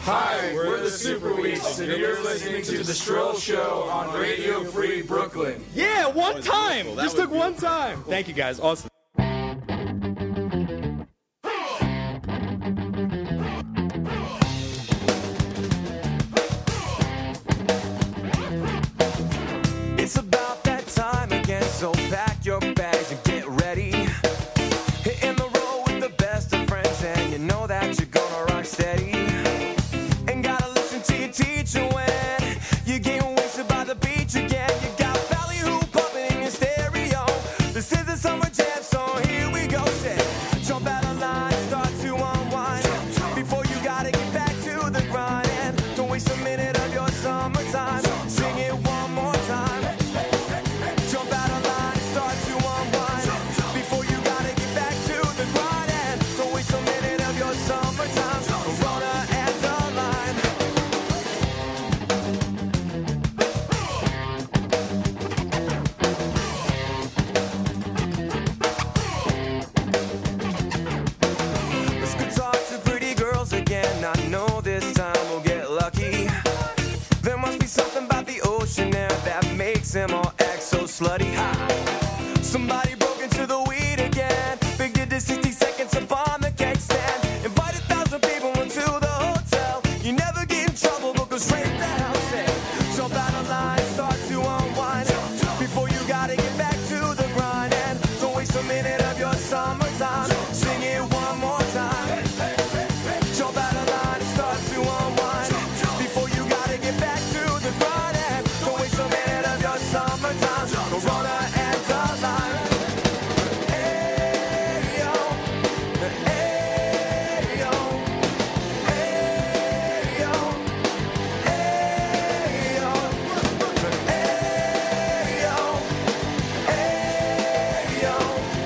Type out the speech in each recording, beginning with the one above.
Hi, we're the Super Weeks, and you're listening to The Stroll Show on Radio Free Brooklyn. Yeah, one time! Just took one time. Thank you, guys. Awesome. It's about that time again, so pack your bags and get ready. Hitting the road with the best of friends, and you know that you're gonna rock steady. And gotta listen to your teacher when you're getting wasted by the beach again. You got Valley Hoop pumping in your stereo. This is the summer jam, so here we go. Say, jump out of line, start to unwind. Before you gotta get back to the grind, and don't waste a minute of your summertime. Sing it one more time. Jump out of line, start to unwind. Before you gotta get back to the grind, and don't waste a minute of your summertime. Corona and the line. Let's go talk to pretty girls again. I know this time we'll get lucky. There must be something about the ocean there that makes them all act so slutty. Ha. Somebody broke into the weed again. Big did the 60 seconds upon the cake stand. Invited 1,000 people into the hotel. You never get in trouble, but go straight to hell. Say, jump out of line, start to unwind. Before you gotta get back to the grind, and don't waste a minute of your summertime. Sing it one more time. Jump out of line and start to unwind. Before you gotta get back to the grind, and don't waste a minute of your summertime. Corona and the line. Hey yo, hey yo, hey yo, hey yo, hey yo, hey yo,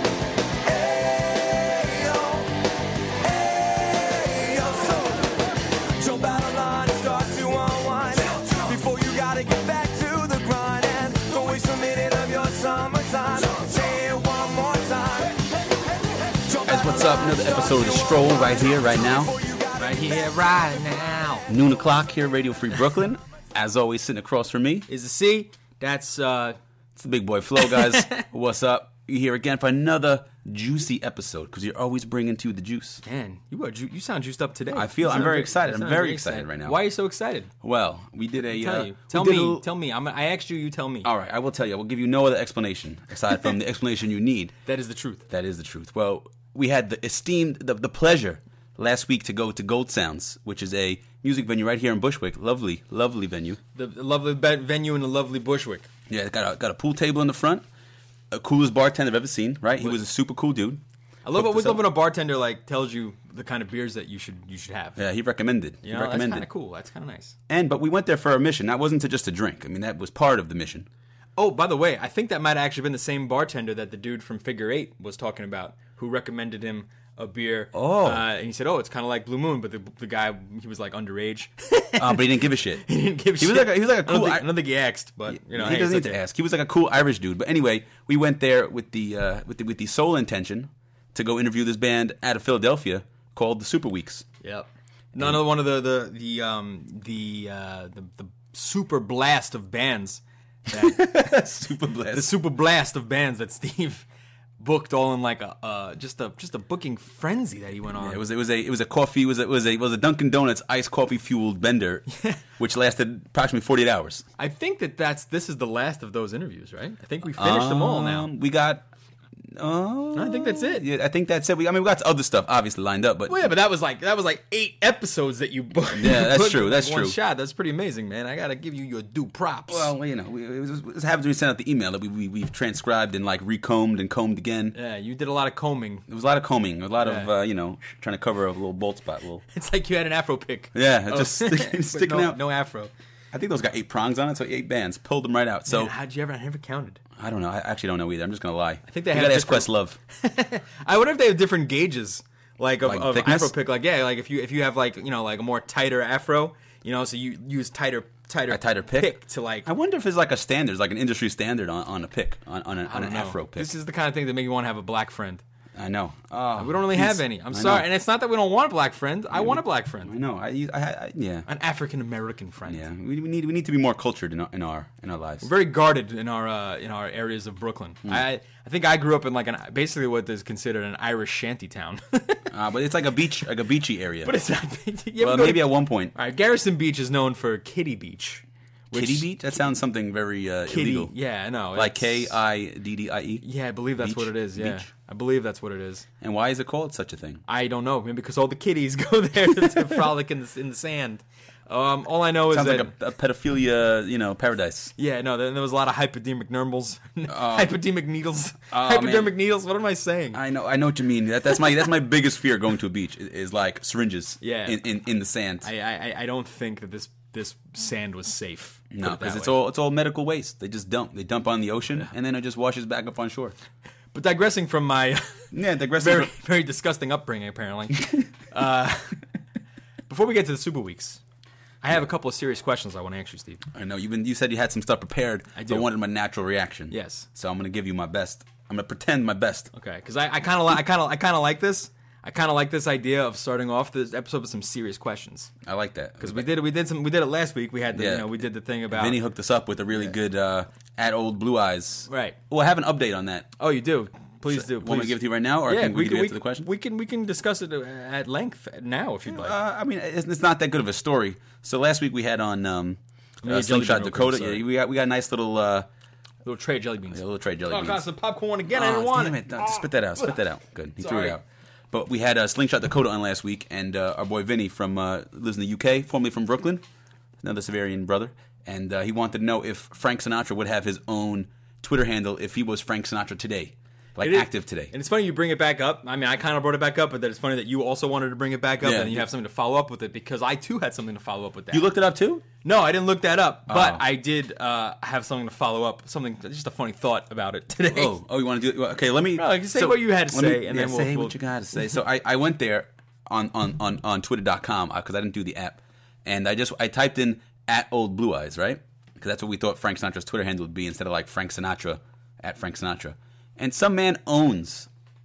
hey yo. So jump out of line and start to unwind. Before you gotta get back to the grind, and don't waste a minute of your summertime. Say it one more time. Guys, what's up? Another episode of The Stroll right here, right now. Right here, right now. Noon o'clock here, Radio Free Brooklyn. As always, sitting across from me, Is the C. That's, it's the big boy Flo, guys. What's up? You're here again for another juicy episode, because you're always bringing to the juice. man, you sound juiced up today. I feel You I'm sound very excited. you I'm sound very excited right now. Why are you so excited? Well, we did a... Tell you. Tell me. I asked you, you tell me. All right, I will tell you. I will give you no other explanation, aside from the explanation you need. That is the truth. That is the truth. Well, we had the esteemed, the pleasure last week to go to Gold Sounds, which is a music venue right here in Bushwick. Lovely, lovely venue. The lovely venue in the lovely Bushwick. Yeah, it got a pool table in the front. Coolest bartender I've ever seen, right? He was a super cool dude. I love Hooked it us up. when a bartender like tells you the kind of beers that you should have. Yeah, he recommended. You know, that's kind of cool. That's kind of nice. But we went there for a mission. That wasn't just to drink. I mean, that was part of the mission. Oh, by the way, I think that might have actually been the same bartender that the dude from Figure 8 was talking about, who recommended him a beer. Oh. And he said, it's kind of like Blue Moon, but the guy, he was like underage. But he didn't give a shit. He didn't give a He shit. was like a cool. I don't think he asked, but you know, he doesn't need to ask. He was like a cool Irish dude. But anyway, we went there with the sole intention to go interview this band out of Philadelphia called the Super Weeks. Yep. Another one of the super blast of bands. Super blast. The super blast of bands that Steve booked all in like just a booking frenzy that he went on. Yeah, it was a coffee. It was a Dunkin' Donuts iced coffee fueled bender, which lasted approximately 48 hours. I think this is the last of those interviews, right? I think we finished them all now. We got. I think that's it. Yeah, I think that's it. We got other stuff obviously lined up, but Well, yeah, but that was like 8 episodes that you booked. Yeah, that's booked true, in that's one true. shot. That's pretty amazing, man. I gotta give you your due props. well, you know, it happens when we sent out the email that we've transcribed and like recombed and combed again. yeah, you did a lot of combing. There was a lot of combing, a lot Yeah. of trying to cover a little bald spot. It's like you had an afro pick. Yeah, it just But sticking out. No afro. I think those got 8 prongs on it, so 8 bands pulled them right out. So Man, how'd you ever? I never counted. I don't know. I actually don't know either. I'm just gonna lie. I think they You had gotta a ask different- Questlove. I wonder if they have different gauges, like Like of thickness? afro pick. Like like if you have like like a more tighter afro, so you use tighter A tighter pick? to like. I wonder if there's like a standard, like an industry standard on a pick, on an I don't know. afro pick. This is the kind of thing that make you want to have a black friend. I know. We don't really have any. I'm sorry. And it's not that we don't want a black friend. I want a black I friend. know. Yeah. An African American friend. Yeah. We need to be more cultured in our lives. We're very guarded in our areas of Brooklyn. I think I grew up in like basically what is considered an Irish shanty town. But it's like a beachy area. But it's not. Well, maybe at one point. All right, Garrison Beach is known for Kitty Beach. Kitty Beach? That sounds something very Kitty, illegal. yeah, no. Like Kiddie? Yeah, I believe that's Beach? what it is. Yeah, Beach? I believe that's what it is. And why is it called such a thing? I don't know, maybe because all the kitties go there to frolic in the sand. All I know is Sounds that like a pedophilia, paradise. yeah, no, there was a lot of hypodermic needles, hypodermic needles, Oh, hypodermic man. needles. What am I saying? I know what you mean. That's my biggest fear going to a beach is like syringes. Yeah. in the sand. I don't think that this sand was safe. No, put it because that it's way. all medical waste. They just dump. They dump on the ocean, and then it just washes back up on shore. But digressing from my Yeah, digressing. very very disgusting upbringing, apparently. Before we get to the Super Weeks, I have a couple of serious questions I want to ask you, Steve. I know you said you had some stuff prepared. I do. I wanted my natural reaction. Yes. So I'm going to give you my best. I'm going to pretend my best. Okay, because I kind of like this. I kind of like this idea of starting off this episode with some serious questions. I like that Because we did it last week. We had the, Yeah. we did the thing about Vinny hooked us up with a really good at Old Blue Eyes. Right. Well, I have an update on that. Oh, you do. Please do. Want me Please to give it to you right now, or can we get to the question? We can discuss it at length now if you'd like. I mean, it's not that good of a story. So last week we had on Jelly Slingshot Bean real Dakota. quick, sorry. Yeah, we got a nice little Little tray of jelly beans. little tray of jelly Oh, beans. God, some popcorn again. I didn't want damn it. it! No, just spit that out. Spit that out. Good. He threw Sorry. it out. But we had Slingshot Dakota on last week, and our boy Vinny from lives in the UK, formerly from Brooklyn, another Severian brother, and he wanted to know if Frank Sinatra would have his own Twitter handle if he was Frank Sinatra today, like It is- active today. And it's funny you bring it back up. I mean, I kind of brought it back up, but that it's funny that you also wanted to bring it back up, Yeah. and you have something to follow up with it because I too had something to follow up with that. You looked it up too? No, I didn't look that up, but Oh. I did have something to follow up. Something, just a funny thought about it today. Oh, you want to do it? Okay, let me. No, you say what you had to let me- say, and then say we'll- what you got to say. So I went there on Twitter.com because I didn't do the app, and I typed in at Old Blue Eyes, right? Because that's what we thought Frank Sinatra's Twitter handle would be instead of like Frank Sinatra at Frank Sinatra. And some man owns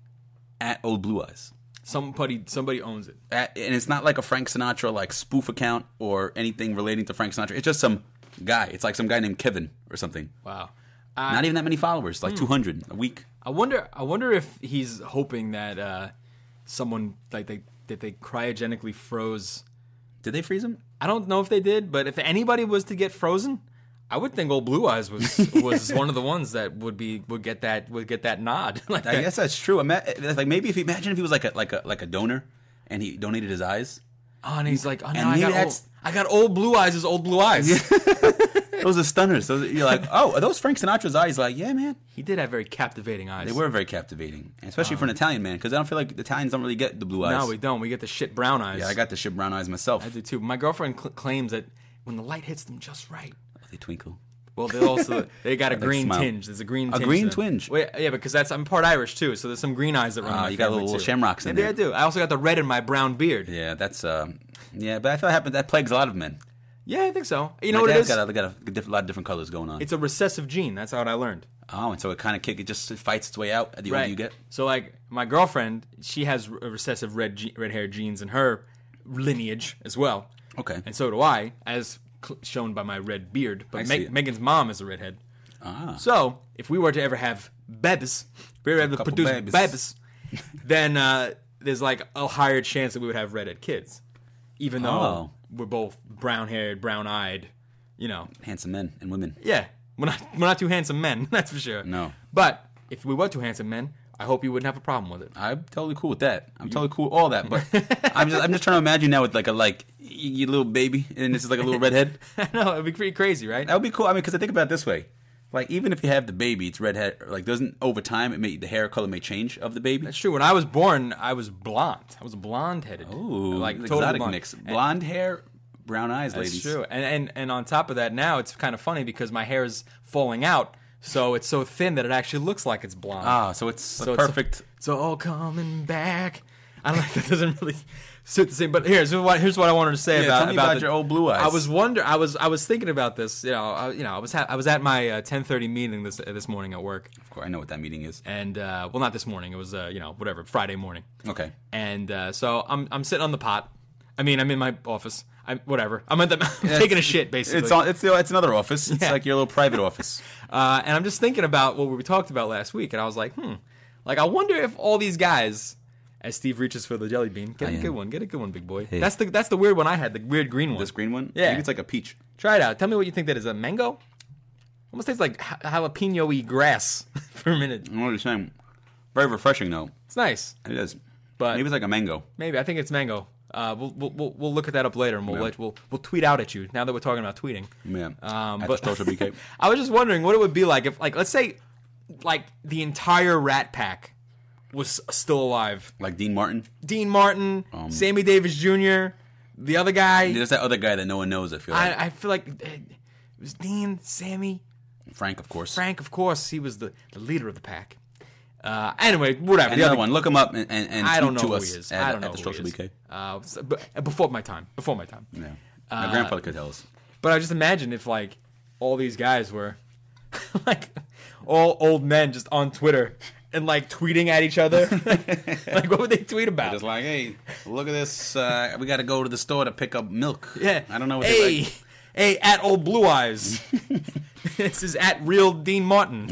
at Old Blue Eyes. Somebody owns it. And it's not like a Frank Sinatra like spoof account or anything relating to Frank Sinatra. It's just some guy. It's like some guy named Kevin or something. Wow. Not even that many followers, like 200 a week. I wonder if he's hoping that someone like they cryogenically froze. Did they freeze him? I don't know if they did, but if anybody was to get frozen, I would think Old Blue Eyes was one of the ones that would get that nod. Like I guess that's true. Like maybe imagine if he was like a donor and he donated his eyes. Oh, and he's like, oh, And no, maybe I got Old Blue Eyes as Old Blue Eyes. Those are stunners. You're like, oh, are those Frank Sinatra's eyes? Like, yeah, man. He did have very captivating eyes. They were very captivating, especially for an Italian man, because I don't feel like the Italians don't really get the blue eyes. No, we don't. We get the shit brown eyes. Yeah, I got the shit brown eyes myself. I do too. My girlfriend claims that when the light hits them just right. They twinkle. Well, they got a green smile. tinge. There's a green tinge. green to them. twinge? Well, yeah, because I'm part Irish too, so there's some green eyes that run in my You got family, little too. shamrocks in Maybe there. I do. I also got the red in my brown beard. Yeah, that's yeah, but I feel that plagues a lot of men. Yeah, I think so. You know My what it dad's is? got a lot of different colors going on. It's a recessive gene. That's what I learned. Oh, and so it kind of just fights its way out the older you get. So like my girlfriend, she has a recessive red hair genes in her lineage as well. Okay. And so do I, as shown by my red beard. But I see it. Megan's mom is a redhead. Ah. So if we were to ever have babies, if we were ever to Couple produce babies. babies, then there's like a higher chance that we would have redhead kids, even though Oh. we're both brown-haired, brown-eyed. You know, Handsome men and women. yeah, we're not too handsome men, that's for sure. No. But if we were two handsome men, I hope you wouldn't have a problem with it. I'm totally cool with that. I'm totally cool with all that. But I'm just trying to imagine now with like your little baby and this is like a little redhead. I know, it'd be pretty crazy, right? That would be cool. I mean, because I think about it this way. Like, even if you have the baby, it's redhead. Like, doesn't over time the hair color may change of the baby? That's true. When I was born, I was blonde. I was blonde-headed. Ooh, like exotic totally blonde. mix. And- Blonde hair, brown eyes, That's ladies. true. And on top of that, now it's kind of funny because my hair is falling out, so it's so thin that it actually looks like it's blonde. Ah, so it's So perfect. It's all coming back. I don't know. That doesn't really. suit the same. But here's what I wanted to say tell me about your old blue eyes. I was thinking about this. I was at my 10:30 meeting this morning at work. Of course, I know what that meeting is. And well, not this morning. It was whatever, Friday morning. Okay. And so I'm sitting on the pot. I mean, I'm in my office. I'm taking a shit basically. It's another office. It's like your little private office. And I'm just thinking about what we talked about last week, and I was like, like I wonder if all these guys, as Steve reaches for the jelly bean, get a good one, big boy. Hey. That's the weird one I had, the weird green one. This green one? Yeah. Maybe it's like a peach. Try it out. Tell me what you think that is. A mango? Almost tastes like jalapeno-y grass for a minute. I know what you're saying. Very refreshing though. It's nice. It is. But maybe it's like a mango. Maybe I think it's mango. We'll look at that up later, and we'll tweet out at you now that we're talking about tweeting. Yeah. But the social BK. I was just wondering what it would be like if, like, let's say, like the entire Rat Pack was still alive. Like Dean Martin. Sammy Davis Jr., the other guy. There's that other guy that no one knows. I feel like. I feel like it was Dean, Sammy, Frank, of course. Frank, of course. He was the leader of the pack. Anyway, whatever. And the other one, look him up and I don't know to who us he is. at, I don't know at the who social he is. BK. Before my time. Yeah. My grandfather could tell us. But I just imagine if like all these guys were like all old men just on Twitter and like tweeting at each other. Like what would they tweet about? Just like, hey, look at this. We got to go to the store to pick up milk. Yeah. I don't know what hey, they like. Hey, at old Blue Eyes. This is at real Dean Martin.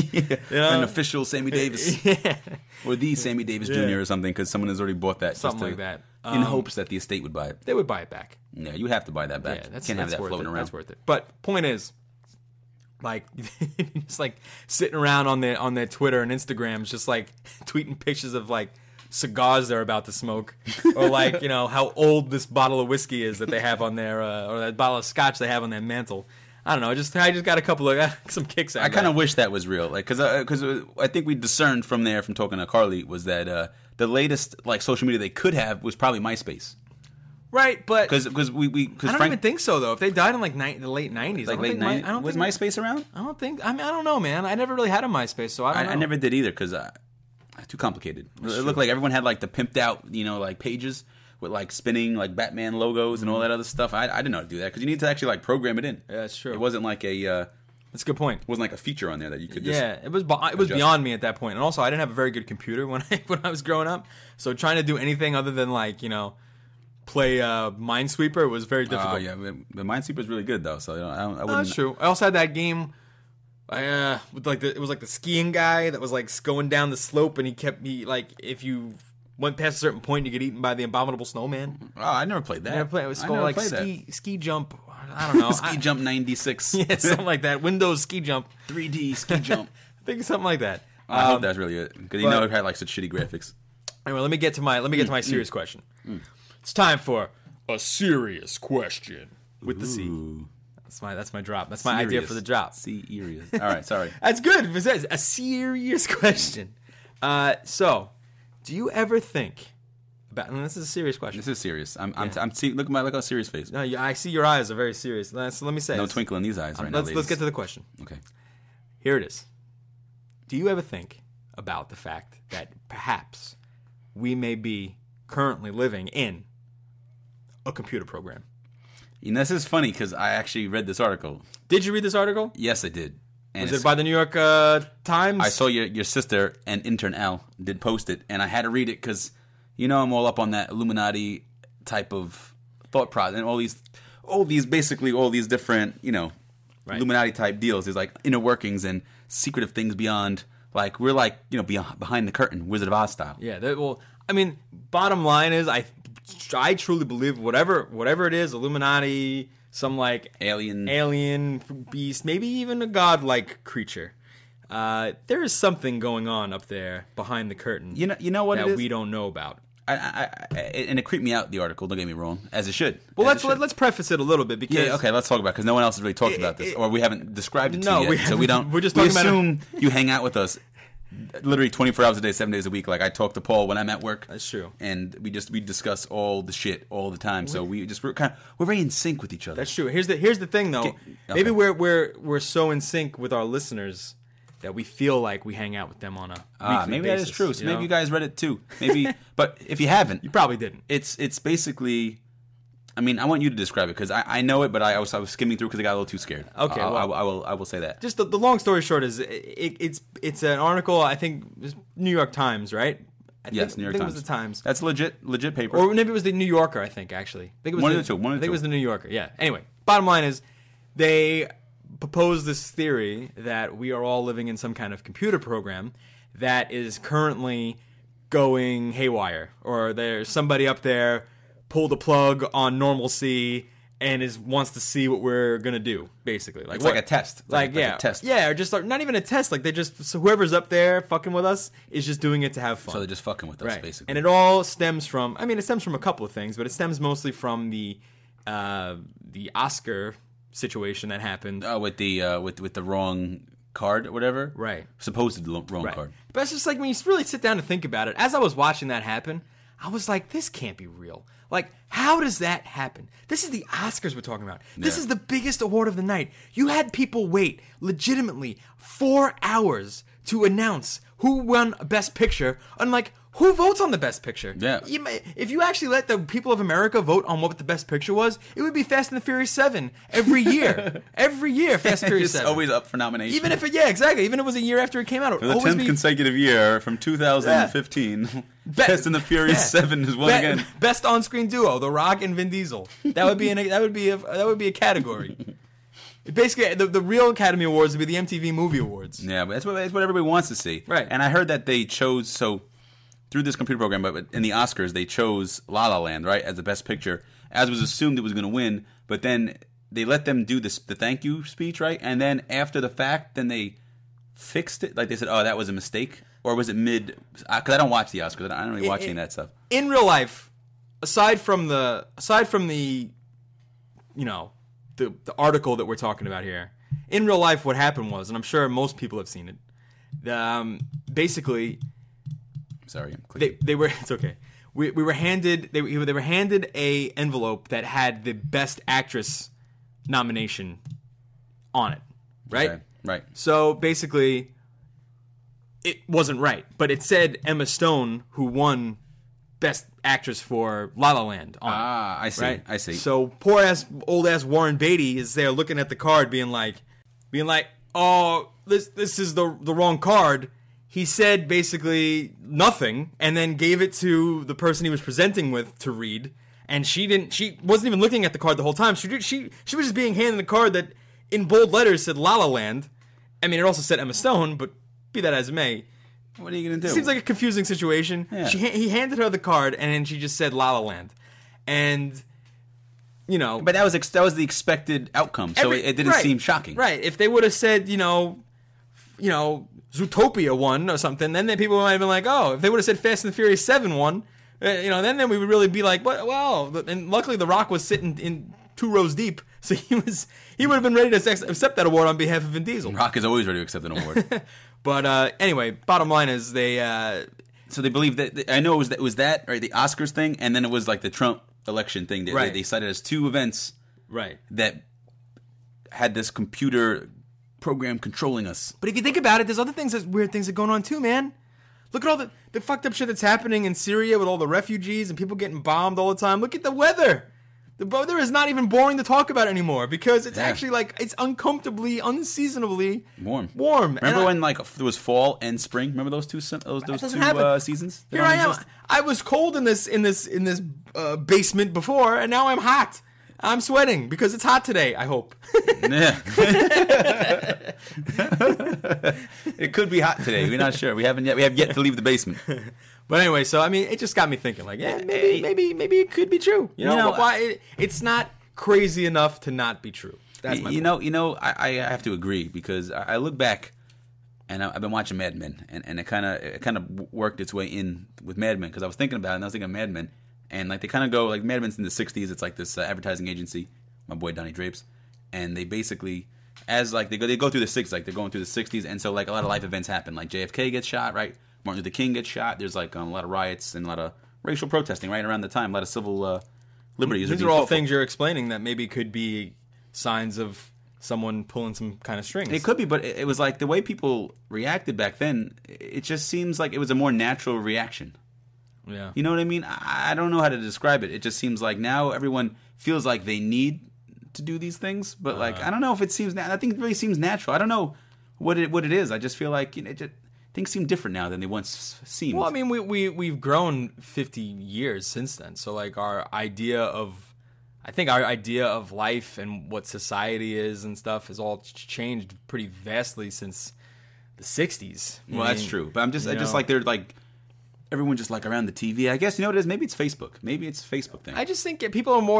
An official Sammy Davis. Yeah. Or the Sammy Davis Jr. or something, because someone has already bought that. Something like that. In hopes that the estate would buy it. They would buy it back. Yeah, you have to buy that back. Yeah, You can't have that worth floating it. around. That's worth it. But point is, like, just like sitting around on their Twitter and Instagrams, just like tweeting pictures of like cigars they're about to smoke, or like how old this bottle of whiskey is that they have on their or that bottle of scotch they have on their mantle. I don't know. I just got a couple of some kicks out of I kind of wish that was real, like because I think we discerned from talking to Carly was that the latest like social media they could have was probably MySpace. Right, but because I don't even think so though. If they died in like the late 90s, like late 90s, was MySpace around? I don't think. I mean, I don't know, man. I never really had a MySpace, so I don't know. I never did either because too complicated. It looked like everyone had like the pimped out, like pages with like spinning like Batman logos and all that other stuff. I didn't know how to do that because you need to actually like program it in. Yeah, that's true. It wasn't like a. That's a good point. It wasn't like a feature on there that you could just. Yeah, it was beyond me at that point, and also I didn't have a very good computer when I was growing up. So trying to do anything other than like play Minesweeper was very difficult. Oh yeah, the Minesweeper is really good though. So I wouldn't. That's true. I also had that game. With like it was like the skiing guy that was like going down the slope, and he kept me like if you went past a certain point, you get eaten by the abominable snowman. Oh, I never played that. It was called like ski jump. I don't know. Ski jump 96. Yeah, something like that. Windows ski jump. 3D ski jump. I think something like that. I hope that's really it because it had like such shitty graphics. Anyway, let me get to my serious question. It's time for a serious question with the C. That's my drop. That's my idea for the drop. Serious. All right, sorry. That's good. It says a serious question. So, do you ever think about? And this is a serious question. This is serious. I'm seeing. Look at a serious face. No, I see your eyes are very serious. So let me say. No twinkle in these eyes right now. Let's get to the question. Okay. Here it is. Do you ever think about the fact that perhaps we may be currently living in a computer program? This is funny because I actually read this article. Did you read this article? Yes, I did. And was it by the New York Times? I saw your sister and intern Al did post it, and I had to read it because I'm all up on that Illuminati type of thought process and all these different right. Illuminati type deals. There's like inner workings and secretive things beyond. Like we're like behind the curtain, Wizard of Oz style. Yeah. Bottom line is I truly believe whatever it is, Illuminati, some like alien beast, maybe even a godlike creature. There is something going on up there behind the curtain. You know what that it is? we don't know about. And it creeped me out, the article. Don't get me wrong, as it should. Well, let's preface it a little bit because okay, let's talk about because no one else has really talked about this, or we haven't described it to you yet. So we don't. We're just talking about assume you hang out with us. Literally 24 hours a day, 7 days a week. Like I talk to Paul when I'm at work. That's true. And we discuss all the shit all the time. So we're very in sync with each other. That's true. Here's the thing though. Okay. Maybe we're so in sync with our listeners that we feel like we hang out with them on a weekly maybe basis, that is true. So you maybe know? you guys read it too. Maybe, but if you haven't, You probably didn't. it's basically. I mean, I want you to describe it because I know it, but I was skimming through because I got a little too scared. Okay, I will say that. Just the long story short is it's an article, I think it was New York Times, right? Yes, New York I think Times. it was the Times. That's legit paper. Or maybe it was the New Yorker, I think, actually. I think it was One of the two, one of the I think two. it was the New Yorker, yeah. Anyway, bottom line is they propose this theory that we are all living in some kind of computer program that is currently going haywire. Or there's somebody up there pulled a plug on normalcy and wants to see what we're going to do, basically. It's like a test. Like a test. Yeah, or just not even a test. Like so whoever's up there fucking with us is just doing it to have fun. So they're just fucking with us, Right. basically. And it all stems from, it stems from a couple of things, but it stems mostly from the Oscar situation that happened. with the with the wrong card or whatever. Right. Supposed wrong Right. card. But it's just like when you really sit down and think about it, as I was watching that happen, I was like, this can't be real. Like, how does that happen? This is the Oscars we're talking about. This Yeah. is the biggest award of the night. You had people wait legitimately 4 hours to announce who won Best Picture, and like, who votes on the Best Picture? Yeah. If you actually let the people of America vote on what the Best Picture was, it would be Fast and the Furious 7 every year. Every year, Fast and Furious It's 7. always up for nomination. Even if exactly. Even if it was a year after it came out, it for the would always 10th be consecutive year from 2015, Fast and the Furious 7 is one again. Best on-screen duo: The Rock and Vin Diesel. That would be a category. Basically, the real Academy Awards would be the MTV Movie Awards. Yeah, but that's what everybody wants to see. Right. And I heard that they chose through this computer program, but in the Oscars they chose La La Land, right, as the best picture, as was assumed it was going to win. But then they let them do the thank you speech, right? And then after the fact, then they fixed it. Like they said, oh, that was a mistake, or was it mid? Because I don't watch the Oscars. I don't really watch any of that stuff. In real life, aside from the the article that we're talking about here, in real life, what happened was, and I'm sure most people have seen it. Basically, Sorry, I'm clicking. they were it's okay. We were handed they were handed a envelope that had the Best Actress nomination on it, right? Okay, right. So basically, it wasn't right, but it said Emma Stone, who won Best Actress for La La Land on it. I see. Right? I see. So poor old ass Warren Beatty is there looking at the card, being like, oh, this is the wrong card. He said basically nothing, and then gave it to the person he was presenting with to read. And she wasn't even looking at the card the whole time. She was just being handed a card that in bold letters said La La Land. I mean, it also said Emma Stone, but be that as it may, What are you going to do? it seems like a confusing situation. Yeah. He handed her the card, and then she just said La La Land. And, But that was the expected outcome, so it didn't right, seem shocking. Right. If they would have said, Zootopia won or something, then people might have been like, oh, if they would have said Fast and the Furious 7 won, then we would really be like, well, and luckily The Rock was sitting in 2 rows deep, so he would have been ready to accept that award on behalf of Vin Diesel. Rock is always ready to accept an award. But anyway, bottom line is they So they believe that I know it was that right, the Oscars thing, and then it was like the Trump election thing. Right. They cited as 2 events right. that had this computer program controlling us. But if you think about it, there's other weird things that are going on too, man. Look at all the fucked up shit that's happening in Syria with all the refugees and people getting bombed all the time. Look at the weather. The weather is not even boring to talk about anymore because it's actually it's uncomfortably, unseasonably Warm. And Remember when there was fall and spring? Remember those two doesn't happen. seasons? They Here don't I am. exist? I was cold in this basement before, and now I'm hot. I'm sweating because it's hot today, I hope. Yeah. It could be hot today. We're not sure. We have yet to leave the basement. But anyway, so I mean, it just got me thinking. Like, yeah, maybe it could be true. You know why? It's not crazy enough to not be true. That's my point. I have to agree because I look back, and I've been watching Mad Men, and it kind of worked its way in with Mad Men because I was thinking about it, and I was thinking of Mad Men, and like they kind of go like Mad Men's in the '60s. It's like this advertising agency, my boy Donnie Drapes, and they basically as like they go through the '60s, like they're going through the '60s, and so like a lot of life events happen, like JFK gets shot, right? Martin Luther King gets shot. There's like a lot of riots and a lot of racial protesting right around the time. A lot of civil liberties. These are all things you're explaining that maybe could be signs of someone pulling some kind of strings. It could be, but it was like the way people reacted back then. It just seems like it was a more natural reaction. Yeah. You know what I mean? I don't know how to describe it. It just seems like now everyone feels like they need to do these things, but like I don't know if it seems. I think it really seems natural. I don't know what it is. I just feel like things seem different now than they once seemed. Well, I mean, we've grown 50 years since then. So like our idea of life and what society is and stuff has all changed pretty vastly since the 60s. Well, that's true. But I just like they're like everyone just like around the TV. I guess you know what it is. Maybe it's Facebook. Maybe it's a Facebook thing. I just think people are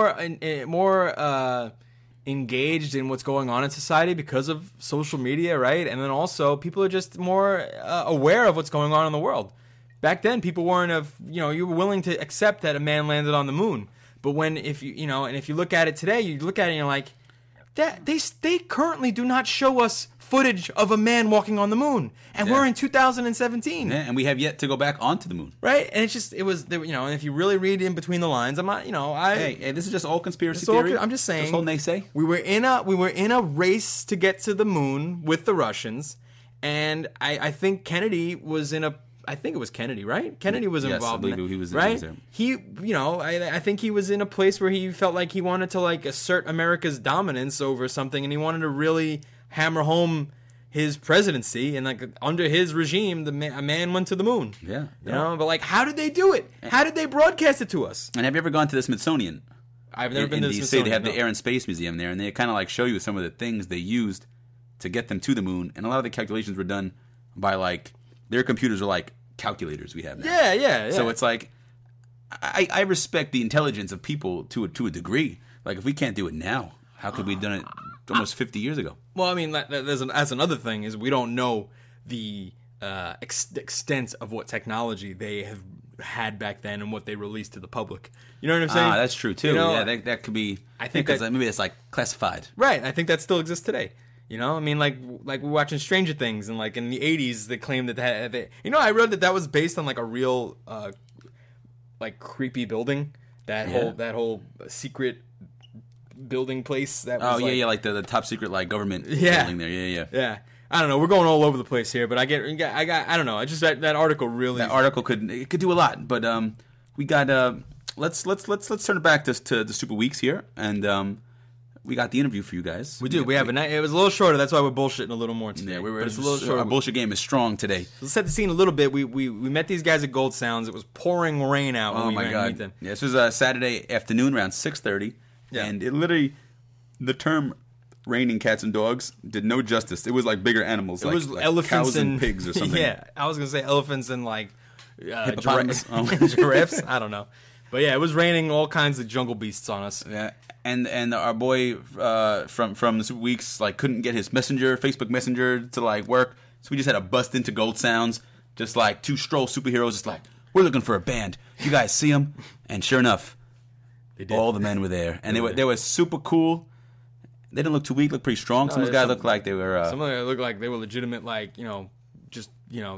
more engaged in what's going on in society because of social media, right? And then also people are just more aware of what's going on in the world. Back then, people weren't you were willing to accept that a man landed on the moon. But if you look at it today, you look at it and you're like, that they currently do not show us footage of a man walking on the moon, and we're in 2017. Yeah, and we have yet to go back onto the moon. Right, and and if you really read in between the lines, I'm not, Hey, this is just all conspiracy theory. I'm just saying, this whole naysay. We were in a race to get to the moon with the Russians, and I think Kennedy was in a. I think it was Kennedy, right? Kennedy was involved in that, he was, right? He was there. I think he was in a place where he felt like he wanted to like assert America's dominance over something, and he wanted to really hammer home his presidency. And like under his regime, a man went to the moon. Yeah, you know. But like, how did they do it? How did they broadcast it to us? And have you ever gone to the Smithsonian? I've never been to the Smithsonian. They have the Air and Space Museum there, and they kind of like show you some of the things they used to get them to the moon. And a lot of the calculations were done by like their computers are like calculators we have now. Yeah. So it's like I respect the intelligence of people to a degree. Like if we can't do it now, how could we have done it almost 50 years ago? Well, I mean, that's another thing is we don't know the extent of what technology they have had back then and what they released to the public. You know what I'm saying? That's true too. That could be. I think because maybe it's like classified. Right. I think that still exists today. You know, I mean, like we're watching Stranger Things, and like in the 80s, they claimed that I read that was based on like a real, like creepy building. That whole secret building place. That was like the top secret like government building there. Yeah. I don't know. We're going all over the place here, but I don't know. I just that article really. That article could do a lot, but we got let's turn it back to the Super Weeks here, and we got the interview for you guys. We do. We have it was a little shorter. That's why we're bullshitting a little more today. Yeah, it's a little shorter. Our bullshit game is strong today. Let's set the scene a little bit. We met these guys at Gold Sounds. It was pouring rain out when we went to meet them. Yeah, this was Saturday afternoon around 6:30, and it literally the term "raining cats and dogs" did no justice. It was like bigger animals. It was like elephants cows and pigs or something. Yeah, I was gonna say elephants and like hippopotamus, giraffes. I don't know. But yeah, it was raining all kinds of jungle beasts on us. Yeah, and our boy from the Super Weeks like couldn't get his Facebook Messenger to like work, so we just had to bust into Gold Sounds, just like two stroll superheroes, just like we're looking for a band. You guys see them? And sure enough, all the men were there, and they were super cool. They didn't look too weak; looked pretty strong. Some of those guys looked like they were. Some of them looked like they were legitimate, like just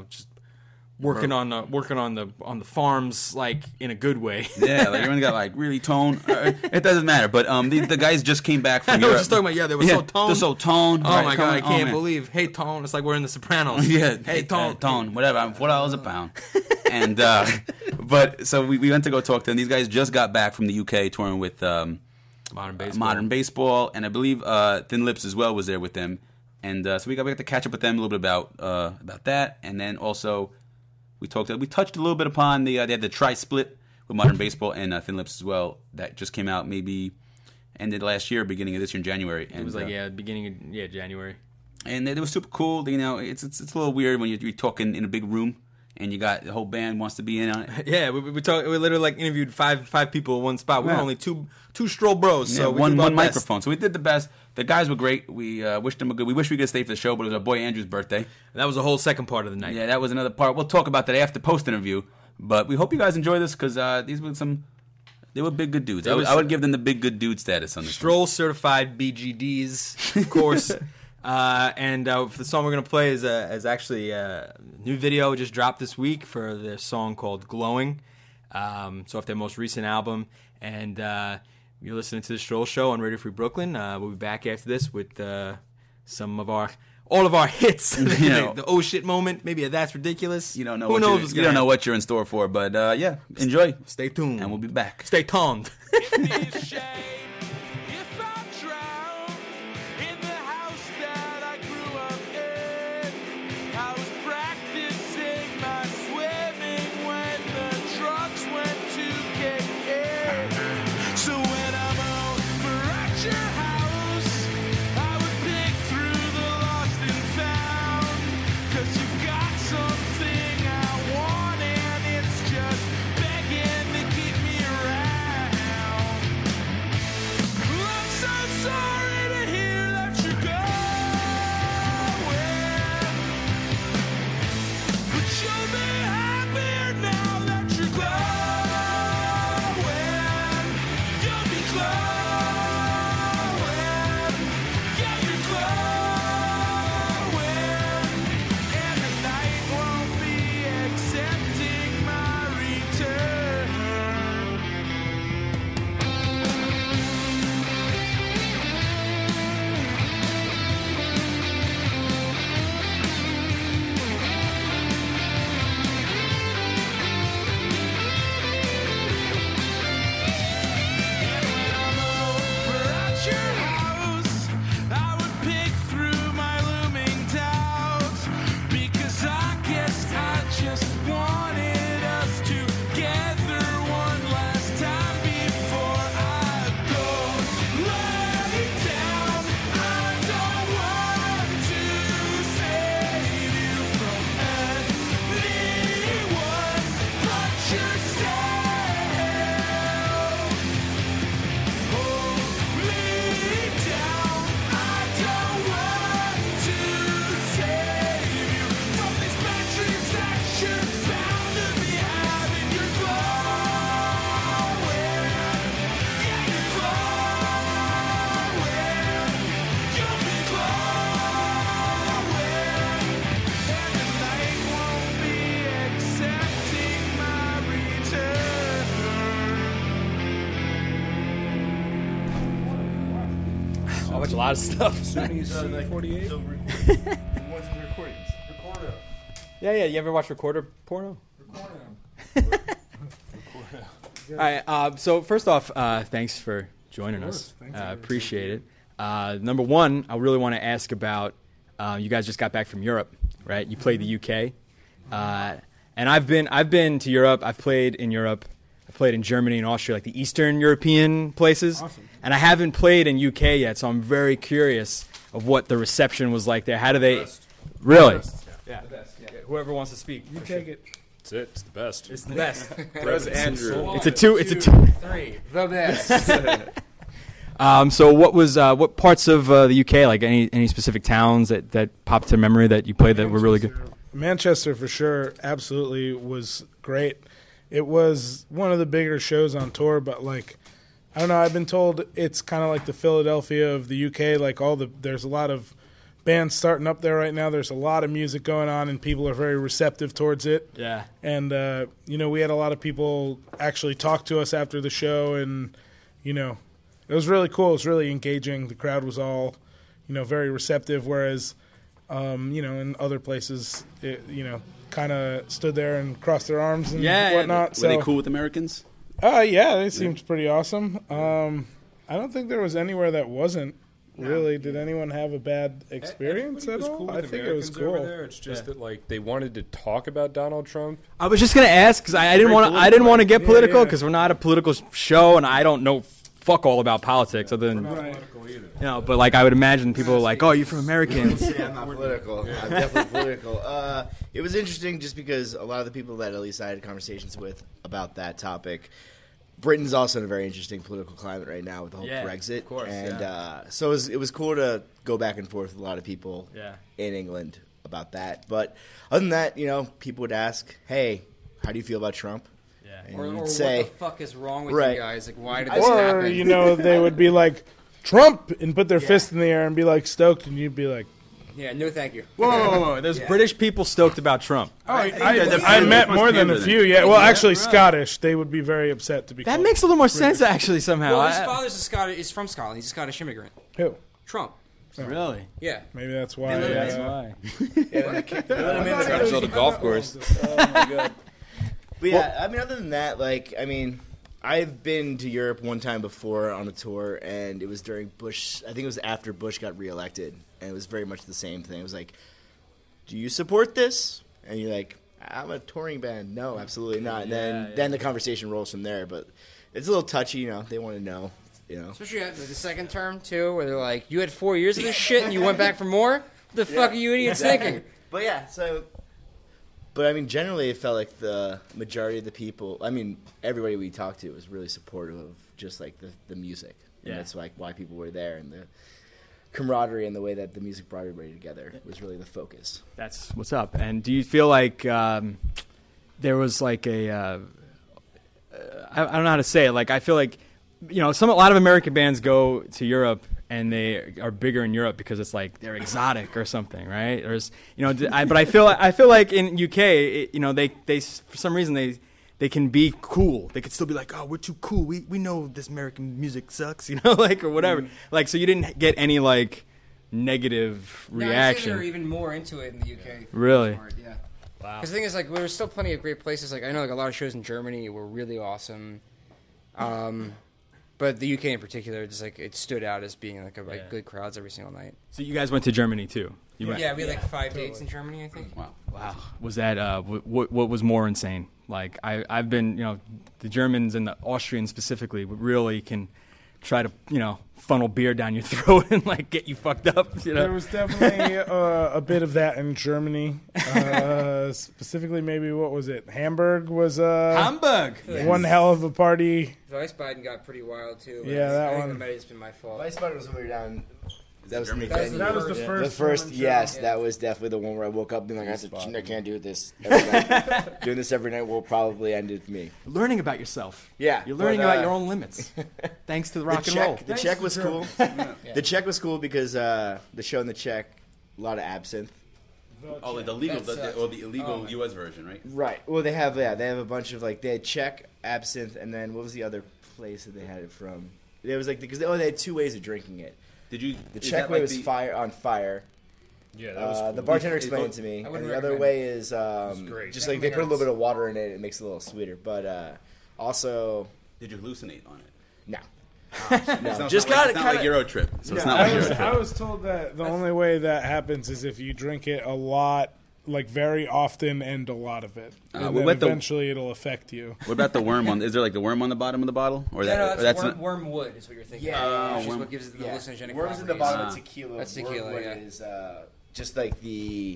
working on the farms, like in a good way. Yeah, like everyone got like really toned. It doesn't matter, but the guys just came back from I Europe. was just talking about they were so toned. They're so toned. Oh right, my god, I can't believe. Hey Tone, it's like we're in The Sopranos. Yeah, hey Tone, Tone, whatever. I'm $4 a pound. And but so we went to go talk to them. These guys just got back from the UK touring with Modern Baseball, and I believe Thin Lips as well was there with them. And so we got to catch up with them a little bit about that, and then also. We touched a little bit upon they had the tri-split with Modern Baseball and Thin Lips as well. That just came out maybe ended last year, beginning of this year in January. And, it was like beginning of January. And it was super cool. It's a little weird when you're talking in a big room and you got the whole band wants to be in on it. Yeah, we literally like interviewed five people in one spot. We were only two stroll bros, so one microphone. So we did the best. The guys were great. We wished them a good. We wish we could stay for the show, but it was our boy Andrew's birthday. And that was the whole second part of the night. Yeah, that was another part. We'll talk about that after post interview. But we hope you guys enjoy this because these were they were big good dudes. I would give them the big good dude status on this. Stroll certified BGDs, of course. And the song we're gonna play is actually a new video just dropped this week for their song called "Glowing." So off their most recent album, and You're listening to the Stroll Show on Radio Free Brooklyn. We'll be back after this with all of our hits. The oh shit moment, maybe a that's ridiculous. You don't know. Who knows what's you don't know what you're in store for, but yeah, enjoy. Stay tuned, and we'll be back. Stay tuned. A lot of stuff. Sony's 48. Yeah. You ever watch Recorder porno? Recorder. All right. So first off, thanks for joining us. Appreciate it. Number one, I really want to ask about. You guys just got back from Europe, right? You played the UK, and I've been to Europe. I've played in Europe. I played in Germany and Austria, like the Eastern European places. Awesome. And I haven't played in UK yet, so I'm very curious of what the reception was like there. How do they... Really? Yeah. The best. Yeah. Whoever wants to speak. You take it. That's it. It's the best. It's the best. Where's Andrew? It's a two. Three. The best. So what parts of the UK, like any specific towns that popped to memory that you played that were really good? Manchester for sure, absolutely was great. It was one of the bigger shows on tour, but like, I don't know, I've been told it's kind of like the Philadelphia of the UK, like there's a lot of bands starting up there right now. There's a lot of music going on and people are very receptive towards it. Yeah. And, we had a lot of people actually talk to us after the show and, it was really cool. It was really engaging. The crowd was all, very receptive, whereas, in other places, kind of stood there and crossed their arms and whatnot. Were they cool with Americans? Yeah, they seemed pretty awesome. I don't think there was anywhere that wasn't. Really, did anyone have a bad experience at all? Cool I think it was cool. Over there. It's just that like they wanted to talk about Donald Trump. I was just gonna ask because I didn't want to get political because we're not a political show and I don't know fuck all about politics other than Political either. but like I would imagine people are like, oh, you're from Americans. I'm not political. I'm definitely political. It was interesting just because a lot of the people that at least I had conversations with about that topic, Britain's also in a very interesting political climate right now with the whole Brexit. Of course, and so it was cool to go back and forth with a lot of people in England about that. But other than that, people would ask, hey, how do you feel about Trump? And Or you'd what say, the fuck is wrong with Right. you guys? Like, why did this happen? Or, they would be like, Trump, and put their fist in the air and be like stoked, and you'd be like, Yeah, no thank you. Whoa. There's British people stoked about Trump. Oh, I met more than a few. Yeah, well, actually, Scottish. They would be very upset to be. That called makes a little more sense, actually, somehow. Well, his father's is from Scotland. He's a Scottish immigrant. Who? Trump. Really? Yeah. Maybe that's why. That's why. Build a golf course. Oh my god. But yeah, I mean, other than that, like, I mean, I've been to Europe one time before on a tour, and it was during Bush. I think it was after Bush got reelected, and it was very much the same thing. It was like, "Do you support this?" And you're like, "I'm a touring band." No, absolutely not. And then the conversation rolls from there. But it's a little touchy, you know. They want to know, you know. Especially after the second term too, where they're like, "You had 4 years of this shit, and you went back for more." What the fuck are you idiots thinking? But yeah, so. But I mean, generally, it felt like the majority of the people. I mean, everybody we talked to was really supportive of just like the music, and that's like why people were there, and the camaraderie and the way that the music brought everybody together was really the focus. That's what's up. And do you feel like there was like a I don't know how to say it. Like I feel like a lot of American bands go to Europe and they are bigger in Europe because it's like they're exotic or something, right? But I feel like in UK, they for some reason they can be cool. They could still be like, oh, we're too cool. We know this American music sucks, like or whatever. Like so you didn't get any like negative reaction. They're even more into it in the UK. Really? Yeah. Wow. Because the thing is, like, there were still plenty of great places. Like I know, like a lot of shows in Germany were really awesome. But the UK in particular, just like it stood out as being like good crowds every single night. So you guys went to Germany too? Yeah, we had like 5 dates in Germany, I think. Wow. Was that what was more insane? Like I've been, the Germans and the Austrians specifically really can try to, funnel beer down your throat and like get you fucked up. There was definitely a bit of that in Germany. Specifically, maybe what was it? Hamburg was one hell of a party. Wiesbaden got pretty wild too. Yeah, that I one. think it might have just been my fault. Wiesbaden was when we were down. That was Germany? That was the first. The first, one, yes, sure. that was definitely the one where I woke up being like, I can't do this every night. Doing this every night will probably end with me. Learning about yourself. Yeah, You're learning about your own limits. Thanks to the rock and roll. The Czech was cool. The Czech was cool because the show in the Czech, a lot of absinthe. Oh, like the legal, the illegal U.S. version, right? Right. Well, they have a bunch of they had Czech absinthe, and then what was the other place that they had it from? It was like because they had 2 ways of drinking it. The Czech way was on fire. Yeah, that was cool. The bartender explained it to me, and the other way is just like they put a little bit of water in it. It makes it a little sweeter, but also. Did you hallucinate on it? No. No, just got it. It's not like Euro Trip, so it's not like Euro Trip. I was told that the only way that happens is if you drink it a lot, like very often, and a lot of it, and then eventually it'll affect you. What about the worm on? Is there like the worm on the bottom of the bottle, or that's wormwood is what you're thinking. Yeah, which is what gives it the hallucinogenic worms in the bottom of tequila. That's tequila. Wormwood is just like the.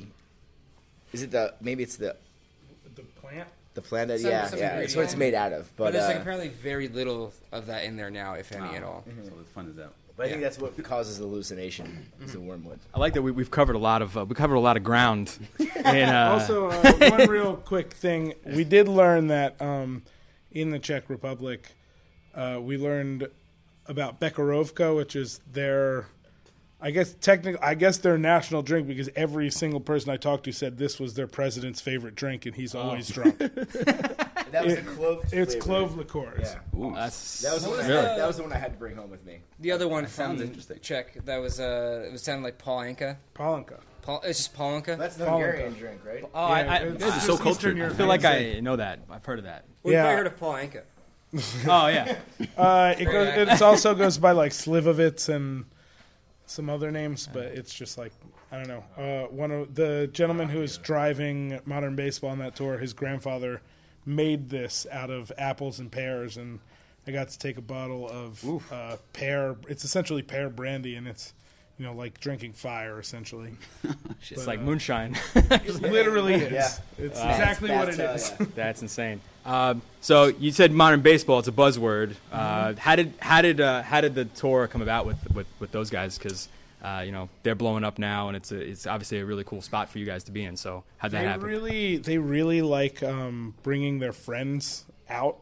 Is it the? Maybe it's the plant. The plant that it's what it's made out of. But there's apparently very little of that in there now, if any at all. So the fun is out. But I think that's what causes hallucination is the wormwood. I like that we've covered a lot of ground. And, also, one real quick thing: we did learn that in the Czech Republic, we learned about Becherovka, which is their. I guess their national drink because every single person I talked to said this was their president's favorite drink and he's always drunk. That was the clove. It's clove liqueurs. Yeah. Ooh, that was the one I had to bring home with me. The other one from interesting. Czech that was it sounded like Palenka. Palenka. It's just Palenka. That's the Hungarian drink, right? Oh, it's so cultured. I feel like I know that. I've heard of that. We've probably heard of Palenka. Oh yeah. It also goes by like Slivovitz and some other names, but it's just like I don't know. One of the gentlemen who is driving Modern Baseball on that tour, his grandfather made this out of apples and pears, and I got to take a bottle of pear. It's essentially pear brandy, and it's like drinking fire essentially. It's like moonshine. It literally is. Yeah. It's exactly what it is. That's insane. So you said modern baseball; it's a buzzword. How did the tour come about with those guys? Because they're blowing up now, and it's obviously a really cool spot for you guys to be in. So how'd that happen? They really like bringing their friends out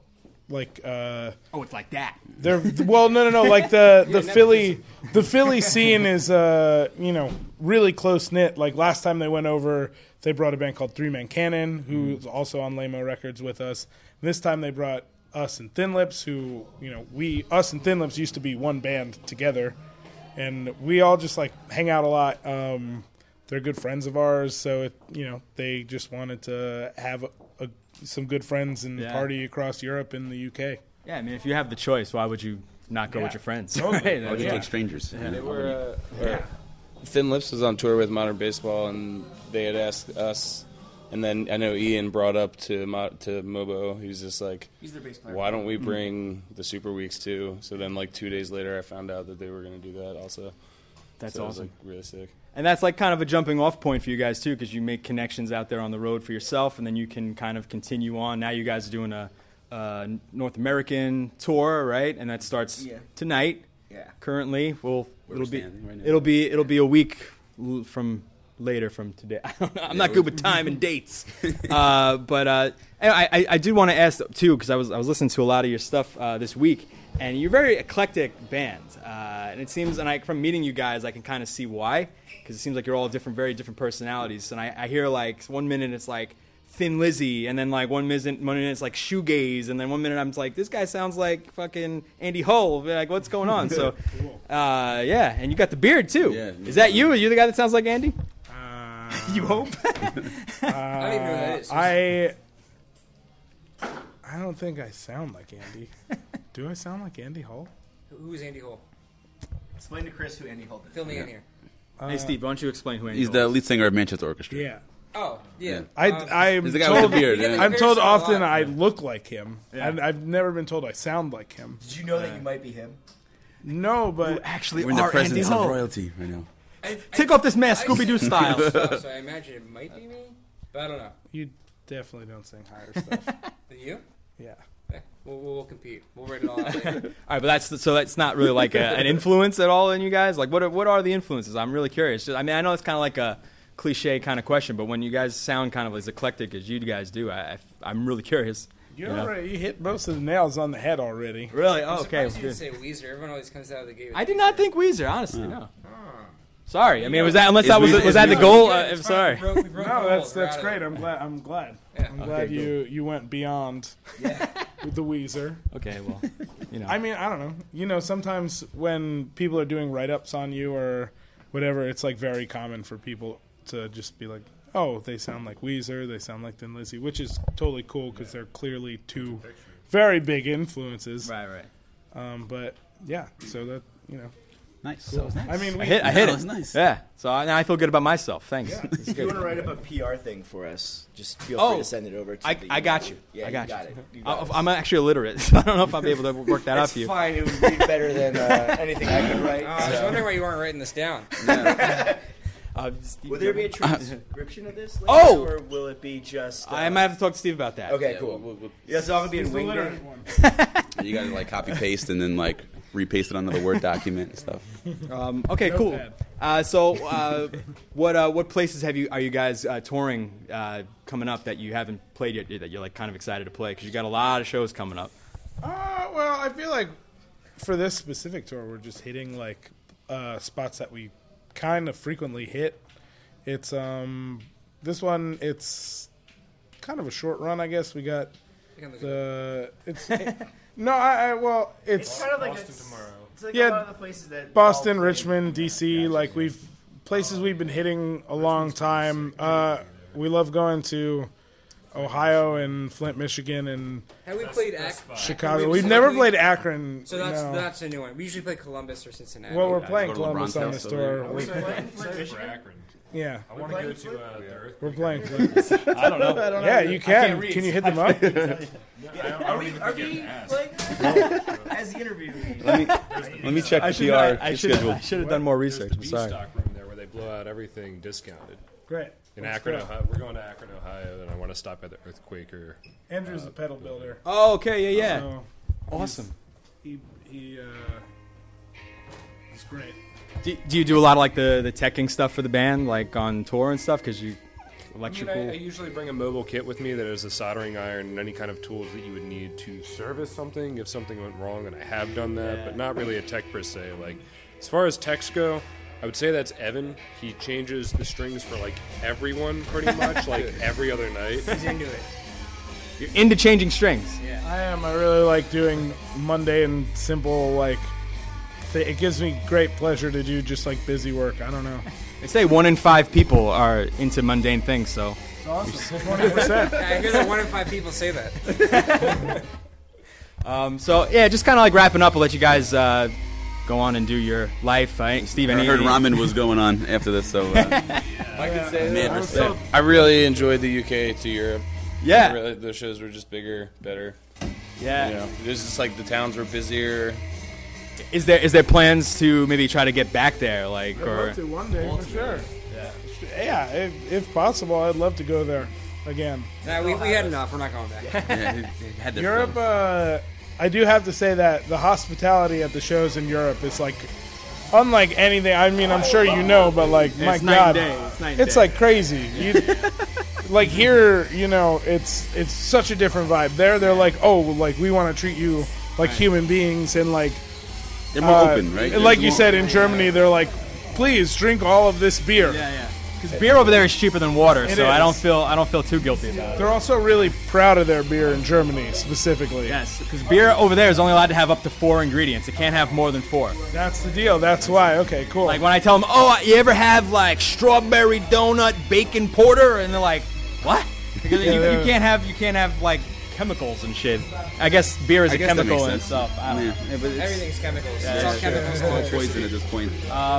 it's like that. They're well, no. Like the Philly scene is really close knit. Like last time they went over, they brought a band called Three Man Cannon, who's also on Lamo Records with us. And this time they brought us and Thin Lips, who us and Thin Lips used to be one band together, and we all just like hang out a lot. They're good friends of ours, so they just wanted to have some good friends and party across Europe and the UK. Yeah, I mean, if you have the choice, why would you not go with your friends? Totally. Why would you take strangers? Yeah. They were. Thin Lips was on tour with Modern Baseball, and they had asked us. And then I know Ian brought up to Mobo. He was just like, "Why don't we bring the Super Weeks too?" So then, like 2 days later, I found out that they were going to do that also. That's awesome. It was, like, really sick. And that's like kind of a jumping off point for you guys too, because you make connections out there on the road for yourself, and then you can kind of continue on. Now you guys are doing a North American tour, right? And that starts tonight. Yeah. Currently, It'll be a week from later from today. I don't know. I'm not good with time and dates. But I do want to ask too, because I was listening to a lot of your stuff this week, and you're a very eclectic band. And it seems, and from meeting you guys, I can kind of see why, because it seems like you're all very different personalities. And I hear like 1 minute it's like Thin Lizzy, and then like 1 minute it's like shoegaze, and then 1 minute I'm like, this guy sounds like fucking Andy Hull. Like, what's going on? So, and you got the beard too. Yeah. Is that you? Are you the guy that sounds like Andy? You hope? I don't even know who that is. I don't think I sound like Andy. Do I sound like Andy Hull? Who's Andy Hull? Explain to Chris who Andy Hull is. Fill me in here. Hey, Steve, why don't you explain who Andy He's Hull the is? lead singer of Manchester Orchestra. Yeah. Oh, yeah. I'm He's the guy with the beard. Yeah. I'm told Compares a often lot. I look like him. Yeah. I've never been told I sound like him. Did you know that you might be him? No, but Actually, We're in the are Andy presence of Hull. royalty right now. Take off this mask, Scooby-Doo style. So I imagine it might be me, but I don't know. you definitely don't sing higher stuff. Than you? Yeah. Okay. We'll compete. We'll write it all out later. All right, but that's not really like an influence at all in you guys. Like, what are the influences? I'm really curious. I mean, I know it's kind of like a cliche kind of question, but when you guys sound kind of as eclectic as you guys do, I'm really curious. You hit most of the nails on the head already. Really? Oh, okay. You didn't say Weezer. Everyone always comes out of the gate. I did not think Weezer, honestly. No. Sorry. I mean, was that the Weezer- goal? Yeah, it's Sorry. fine. We broke the No, mold. that's We're out of great. it. I'm glad. Yeah. I'm glad you went beyond with the Weezer. Okay. Well, I mean, I don't know. Sometimes when people are doing write-ups on you or whatever, it's like very common for people to just be like, oh, they sound like Weezer, they sound like Thin Lizzy, which is totally cool because they're clearly two very big influences. right. But yeah, so that, Nice. That was nice. I mean, I hit That it. was nice. Yeah. So now I feel good about myself. Thanks. If you want to write up a PR thing for us, just feel free to send it over to I got you. Yeah, I got you. it. You got it. I'm actually illiterate, so I don't know if I'll be able to work that out It's for you. fine. It would read better than anything I could write. I was wondering why you weren't writing this down. Will there be a transcription of this later, Oh! or will it be just... I might have to talk to Steve about that. Okay, cool. Yeah, it's all going to be in Wingman. You gotta like copy paste and then like repaste it onto the Word document and stuff. Okay, cool. So, what places are you guys touring coming up that you haven't played yet that you're like kind of excited to play? Because you got a lot of shows coming up. Well, I feel like for this specific tour, we're just hitting like spots that we kind of frequently hit. It's this one. It's kind of a short run, I guess. We got it's It's kind of like Boston tomorrow. It's like Yeah, a lot of the places that Boston, Richmond, DC. Like places we've been hitting a long time. We love going to Ohio and Flint, Michigan, and Have we played Chicago. We've never played Akron. So that's a new one. We usually play Columbus or Cincinnati. Well, we're playing Go to Columbus LeBron's on house this over there. tour. Flint, For Akron. Yeah, I want to go to the Earthquake. we're playing Flint. I don't know. Yeah, you can. Can you hit them up? Are we playing as the interview? Let me check the PR schedule. I should have done more There's research. the I'm sorry. B-Stock room there where they blow out everything discounted. Great. In Akron, Ohio. We're going to Akron, Ohio, and I want to stop by the Earthquaker. Andrew's a pedal builder. Oh, okay, yeah. So Awesome. he's great. Do you do a lot of like the teching stuff for the band, like on tour and stuff? Because electrical. I usually bring a mobile kit with me that has a soldering iron and any kind of tools that you would need to service something if something went wrong, and I have done that, but not really a tech per se. Like, as far as techs go, I would say that's Evan. He changes the strings for like everyone pretty much, like every other night. He's into it. You're into changing strings. Yeah. I am. I really like doing mundane, simple, like. It gives me great pleasure to do just like busy work. I don't know. They say 1 in 5 people are into mundane things, so. It's awesome. 20%. I hear that 1 in 5 people say that. So yeah, just kind of like wrapping up. I'll let you guys go on and do your life. Steve, I heard ramen was going on after this, so. I could say Man, respect. I really enjoyed the UK to Europe. Yeah. Really, the shows were just bigger, better. Yeah. You know, it was just like the towns were busier. Is there plans to maybe try to get back there, like, I'd or? love to one day for sure. Yeah, if possible, I'd love to go there again. Nah, we had enough. We're not going back. Yeah, he had the Europe, I do have to say that the hospitality at the shows in Europe is like unlike anything. I mean, I'm sure you know, but like, my God, it's like crazy. Like here, you know, it's such a different vibe. They're like, oh, like we want to treat you like human beings, and like they're more open, right? Like you said, in Germany, they're like, please drink all of this beer. Yeah. Because beer over there is cheaper than water, so is. I don't feel too guilty about it. They're also really proud of their beer in Germany, specifically. Yes, because beer over there is only allowed to have up to 4 ingredients. It can't have more than 4. That's the deal. That's why. Okay, cool. Like when I tell them, oh, you ever have like strawberry donut bacon porter, and they're like, what? Because you can't have like chemicals and shit. I guess beer is a chemical in itself. I don't know. Yeah, but Everything's chemicals. Yeah, it's all chemicals. It's all poison at this point.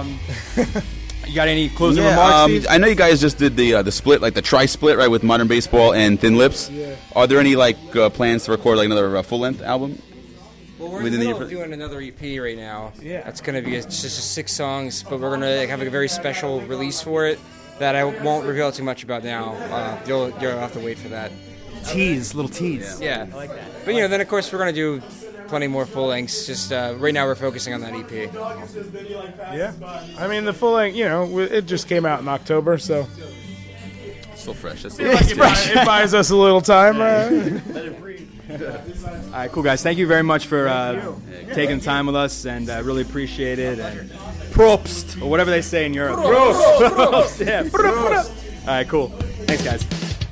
You got any closing remarks, Steve? I know you guys just did the split, like the tri-split, right, with Modern Baseball and Thin Lips. Yeah. Are there any like plans to record like another full-length album? Well, we're in the middle of doing another EP right now. Yeah. That's going to be just 6 songs, but we're going to have a very special release for it that I won't reveal too much about now. You'll have to wait for that. Little tease. Yeah. I like that. But, then, of course, we're going to do plenty more full lengths. Just right now we're focusing on that EP. Yeah. I mean, the full length, it just came out in October, so. Still fresh. That's It buys us a little time. Let it breathe. All right, cool, guys. Thank you very much for taking the time with us, and really appreciate it. And Prost, or whatever they say in Europe. Prost. Yeah. Prost. All right, cool. Thanks, guys.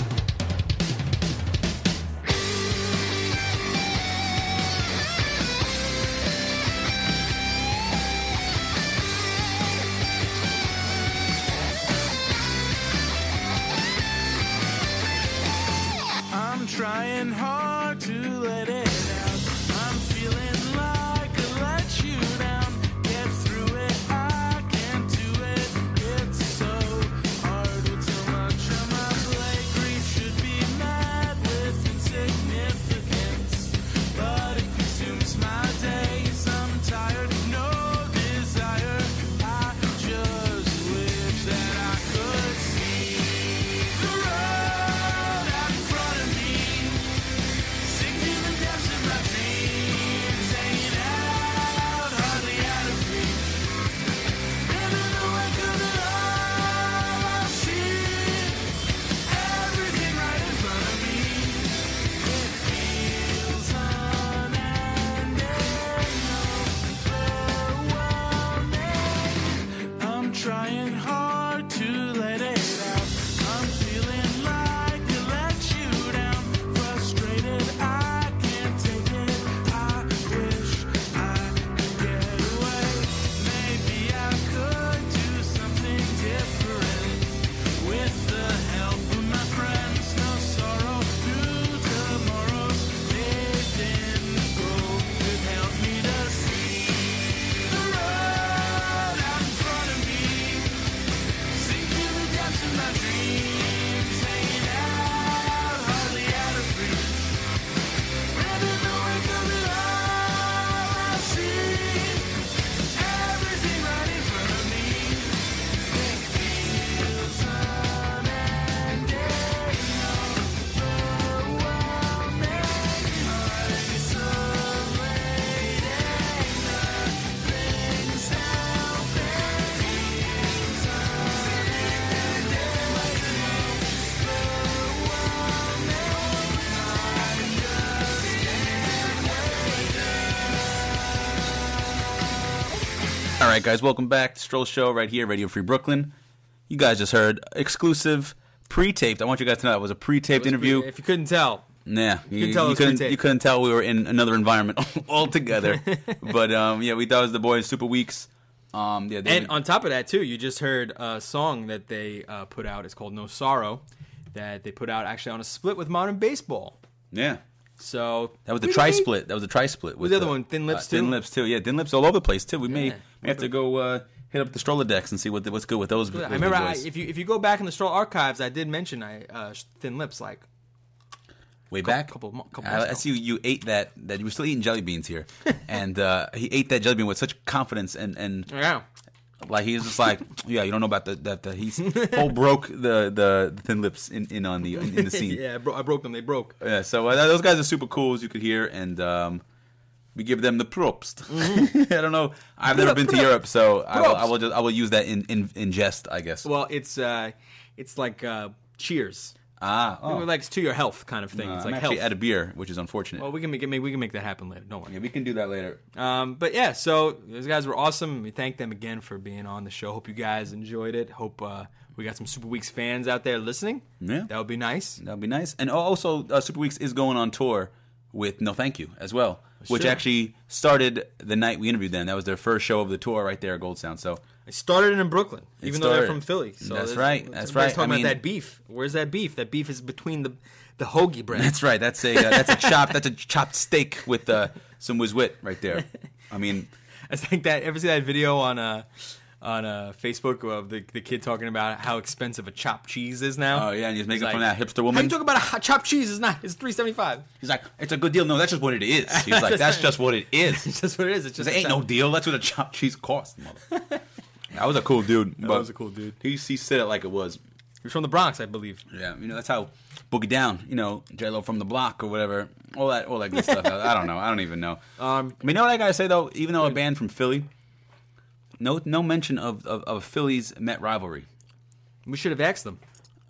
Trying hard to let it out. I'm feeling like I let you down. Get through it, I can't do it. It's so hard with so much on my plate. Grief should be met with insignificance, but it consumes my days. I'm tired of no desire. I just wish that I could see the road out in front of me. Trying hard to let it out. I'm feeling like I let you down. Frustrated, I can't take it. I wish I could get away. Maybe I could do something different. With the help of my friends, no sorrow, new tomorrows. Lived in gold could help me to see the road out in front of me. Sinking right, guys, welcome back to Stroll Show right here, Radio Free Brooklyn. You guys just heard exclusive pre-taped. I want you guys to know that was a pre-taped interview. If you couldn't tell. Yeah, You couldn't tell we were in another environment altogether. But yeah, we thought it was the boys Super Weeks. And on top of that too, you just heard a song that they put out. It's called No Sorrow, that they put out actually on a split with Modern Baseball. Yeah. So that was the tri-split. That was the tri-split. Was the other one Thin Lips too? Thin Lips too. Yeah, Thin Lips all over the place too. We may have to go hit up the Stroller decks and see what's good with those. I remember if you go back in the Stroll archives, I did mention Thin Lips like way back. Couple I see you ate that you were still eating jelly beans here, and he ate that jelly bean with such confidence and yeah. Like he's just like, yeah, you don't know about that he's whole broke the Thin Lips in on the in the scene. Yeah, I broke them. They broke. Yeah, so those guys are super cool, as you could hear, and we give them the props. Mm-hmm. I don't know. I've never been to Europe, so I will use that in jest, I guess. Well, it's like cheers. Like it's to your health kind of thing. It's like I'm actually health. at a beer, which is unfortunate. Well, we can make that happen later. Don't worry. Yeah, we can do that later. But yeah, so those guys were awesome. We thank them again for being on the show. Hope you guys enjoyed it. Hope we got some Super Weeks fans out there listening. Yeah, that would be nice. That would be nice. And also, Super Weeks is going on tour with No Thank You as well, which actually started the night we interviewed them. That was their first show of the tour right there at Gold Sound. So it started in Brooklyn, even though they're from Philly. So that's right. That's right. Talking about that beef. Where's that beef? That beef is between the hoagie bread. That's right. That's a chopped steak with some whiz wit right there. I mean, I think that. Ever see that video on Facebook of the kid talking about how expensive a chopped cheese is now? Oh yeah, and he's making fun of that hipster woman. How you talk about a chopped cheese? It's $3.75. He's like, it's a good deal. No, that's just what it is. He's like, that's just what it is. It's just what it is. It's just ain't no deal. That's what a chopped cheese costs. That was a cool dude. That was a cool dude. He said it like it was. He was from the Bronx, I believe. Yeah, that's how Boogie Down, J-Lo from the block or whatever, all that good stuff. I don't know. I don't even know. You know what I gotta say though? Even though a band from Philly, no mention of Philly's Met rivalry. We should have asked them.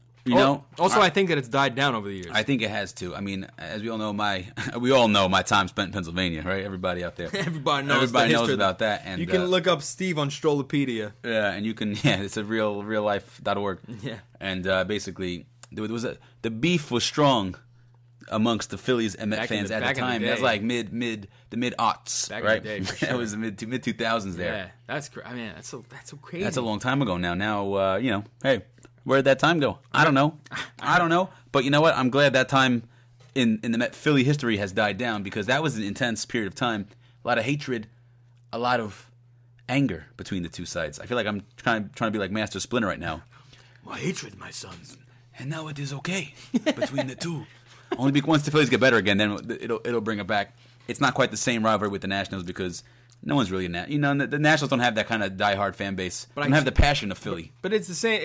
Also, I think that it's died down over the years. I think it has to. I mean, as we all know, we all know my time spent in Pennsylvania, right? Everybody out there, everybody knows about that. And you can look up Steve on Strollopedia. Yeah, and you can. Yeah, it's a reallife.org. Yeah, and basically, the beef was strong amongst the Phillies and Met fans at the time. That's like the mid aughts, right? In the day, for sure. That was the mid 2000s there. Yeah, that's so crazy. That's a long time ago now. Now, hey. Where'd that time go? I don't know. But you know what? I'm glad that time in the Met Philly history has died down, because that was an intense period of time. A lot of hatred, a lot of anger between the two sides. I feel like I'm trying to be like Master Splinter right now. My hatred, my sons. And now it is okay between the two. Only because once the Phillies get better again, then it'll bring it back. It's not quite the same rivalry with the Nationals, because no one's really the Nationals don't have that kind of diehard fan base. But don't have the passion of Philly. But it's the same.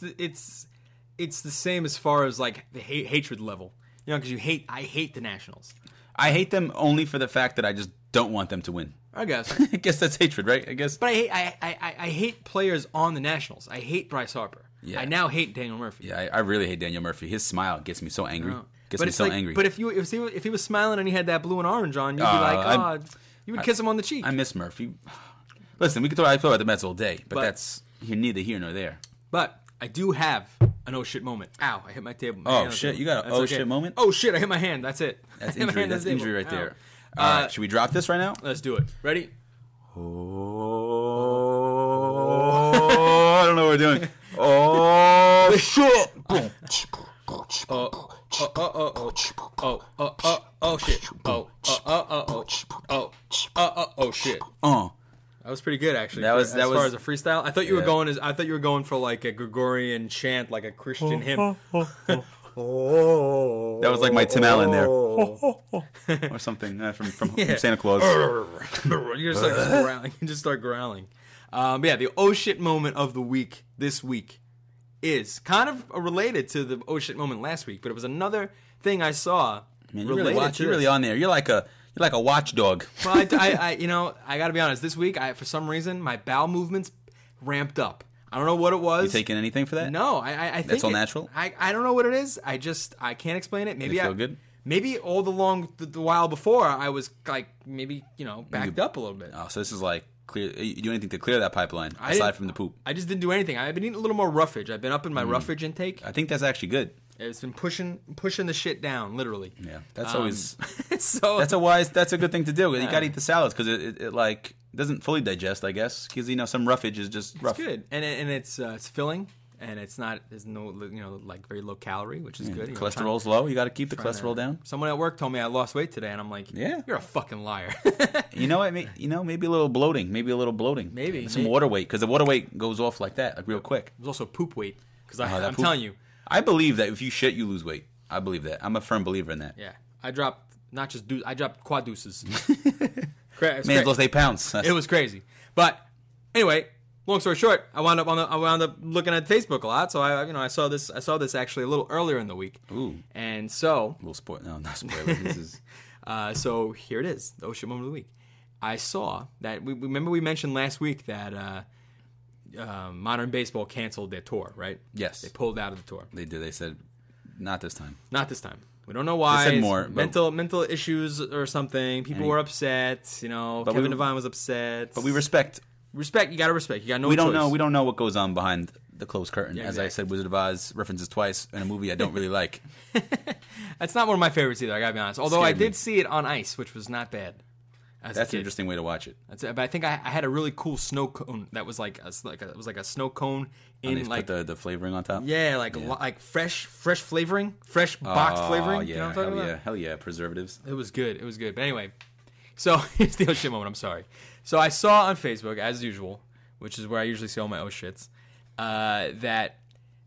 It's the same as far as like the hatred level. Because I hate the Nationals. I hate them only for the fact that I just don't want them to win. I guess. I guess that's hatred, right? I guess. But I hate players on the Nationals. I hate Bryce Harper. Yeah. I now hate Daniel Murphy. Yeah, I really hate Daniel Murphy. His smile gets me so angry. Gets me so angry. But if he was smiling and he had that blue and orange on, you'd be like, you would kiss him on the cheek. I miss Murphy. Listen, we could talk about the Mets all day, but that's neither here nor there. But I do have an oh shit moment. Ow, I hit my table. Oh shit, you got an shit moment? Oh shit, I hit my hand. That's it. That's injury. That's injury right there. All right, should we drop this right now? Let's do it. Ready? Oh, I don't know what we're doing. Oh shit! Oh shit! Oh shit! That was pretty good, actually. As far as a freestyle, I thought you were going for like a Gregorian chant, like a Christian hymn. That was like my Tim Allen there, or something from Santa Claus. You just like growling. You just start growling. The oh shit moment of the week this week is kind of related to the oh shit moment last week, but it was another thing I saw. Man, you're really on there. You're like a watchdog. Well, I got to be honest. This week, for some reason, my bowel movements ramped up. I don't know what it was. You taking anything for that? No, I think that's all natural. I don't know what it is. I can't explain it. Maybe I feel good. Maybe all the while before I was like backed up a little bit. Oh, so this is like clear? You do anything to clear that pipeline I aside didn't- from the poop? I just didn't do anything. I've been eating a little more roughage. I've been up in my roughage intake. I think that's actually good. It's been pushing the shit down, literally. Yeah, that's always so. that's a good thing to do. You got to eat the salads because it like doesn't fully digest, I guess, because some roughage is just rough. It's good, and it's filling, and it's not. There's no like very low calorie, which is good. Cholesterol's low. You got to keep the cholesterol down. Someone at work told me I lost weight today, and I'm like, Yeah. you're a fucking liar. You know what? Maybe a little bloating. Maybe. some water weight because the water weight goes off like that, like real quick. There's also poop weight because that I'm poop- telling you, I believe that if you shit, you lose weight. I believe that. I'm a firm believer in that. yeah, I dropped not just I dropped quad deuces. Man, lost 8 pounds. It was crazy. But anyway, long story short, I wound up looking at Facebook a lot. So I saw this actually a little earlier in the week. Ooh. And so A little spoil. No, not spoiler. This is. so here it is, the Ocean Moment of the Week. I saw that remember we mentioned last week that Modern Baseball canceled their tour, right? Yes. They pulled out of the tour. They did. They said, not this time. Not this time. We don't know why. They said It's more, but- mental issues or something. People were upset. But Kevin we- Devine was upset. But we respect. Respect. You got to respect. You got no We don't choice. know. We don't know what goes on behind the closed curtain. Yeah, As I exactly. said, Wizard of Oz references twice in a movie I don't really like. That's not one of my favorites either. I gotta be honest. Although I Scared me. did see it on ice, which was not bad. As a That's an kid. interesting way to watch it. That's it. But I think I had a really cool snow cone that was like it was like a snow cone And they in like put the flavoring on top. yeah, like fresh flavoring, fresh boxed flavoring. Yeah, You know what I'm talking about? hell yeah, preservatives. It was good. It was good. But anyway, so here's the oh shit moment. I'm sorry. So I saw on Facebook, as usual, which is where I usually see all my oh shits, that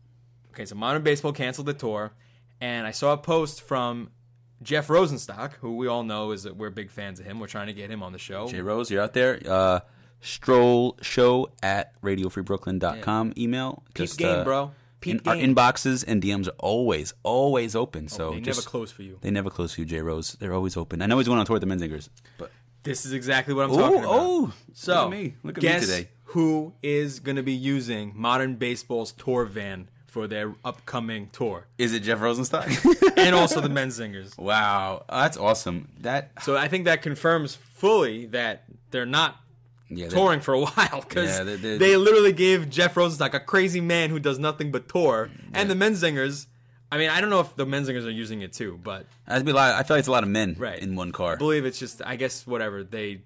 so Modern Baseball canceled the tour, and I saw a post from Jeff Rosenstock, who we all know we're big fans of him. We're trying to get him on the show. J Rose, you're out there. Stroll show at radiofreebrooklyn.com email. Peep game, bro. Peep Our game. inboxes and DMs are always open. So they never close for you. They never close for you, J Rose. They're always open. I know he's going on tour with the Menzingers, but This is exactly what I'm talking about. oh, So, look at me. Look at me guess today. who is going to be using Modern Baseball's tour van for their upcoming tour? Is it Jeff Rosenstock? And also the Menzingers. Wow, that's awesome. So I think that confirms fully that they're not touring for a while because they literally gave Jeff Rosenstock, a crazy man who does nothing but tour, and the Menzingers. I mean, I don't know if the Menzingers are using it too, but I feel like it's a lot of men Right. in one I car. believe it's just, I guess, whatever they.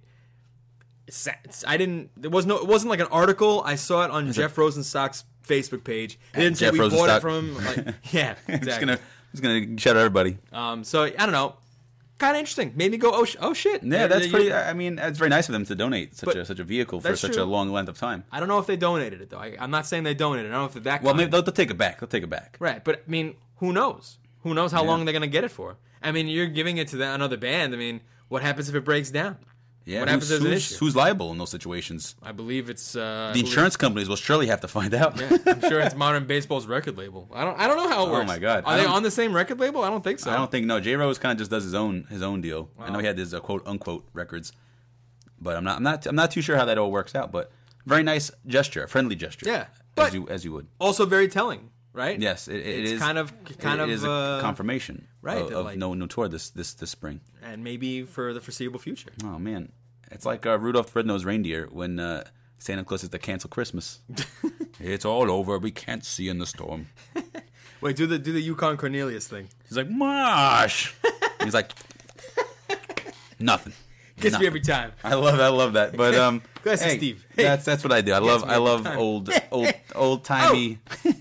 It wasn't like an article. I saw it on Jeff Rosenstock's Facebook page. They didn't say Jeff we bought Rosenstock. it from him. Like, yeah, exactly. Just gonna shout out everybody. So I don't know. Kind of interesting. Made me go, oh shit. Yeah, that's pretty. I mean, it's very nice of them to donate such a vehicle for that's such true. a long length of time. I don't know if they donated it though. I'm not saying they donated. I don't know if they're that. Well, kind. maybe they'll take it back. They'll take it back. Right, but I mean, who knows? Who knows how long they're gonna get it for? I mean, you're giving it to another band. I mean, what happens if it breaks down? Yeah, what happens if there's an issue? who's liable in those situations? I believe it's The insurance companies will surely have to find out. Yeah, I'm sure it's Modern Baseball's record label. I don't know how it works. Oh my God. Are they on the same record label? I don't think so. I don't think J Rose kind of just does his own deal. Wow. I know he had his quote unquote records, but I'm not too sure how that all works out. But very nice gesture, a friendly gesture. Yeah, but as you would. Also very telling, right? Yes, it's is kind of it is a confirmation, right, Of that, like- no tour this spring. and maybe for the foreseeable future. Oh man, it's like Rudolph the Red-Nosed Reindeer when Santa Claus is to cancel Christmas. It's all over. We can't see in the storm. Wait, do the Yukon Cornelius thing. He's like, Mosh. He's like, nothing. Gets Nothing. me every time. I love that. But Go ahead, hey, Steve. Hey. That's what I do. I Gets me every love time. old timey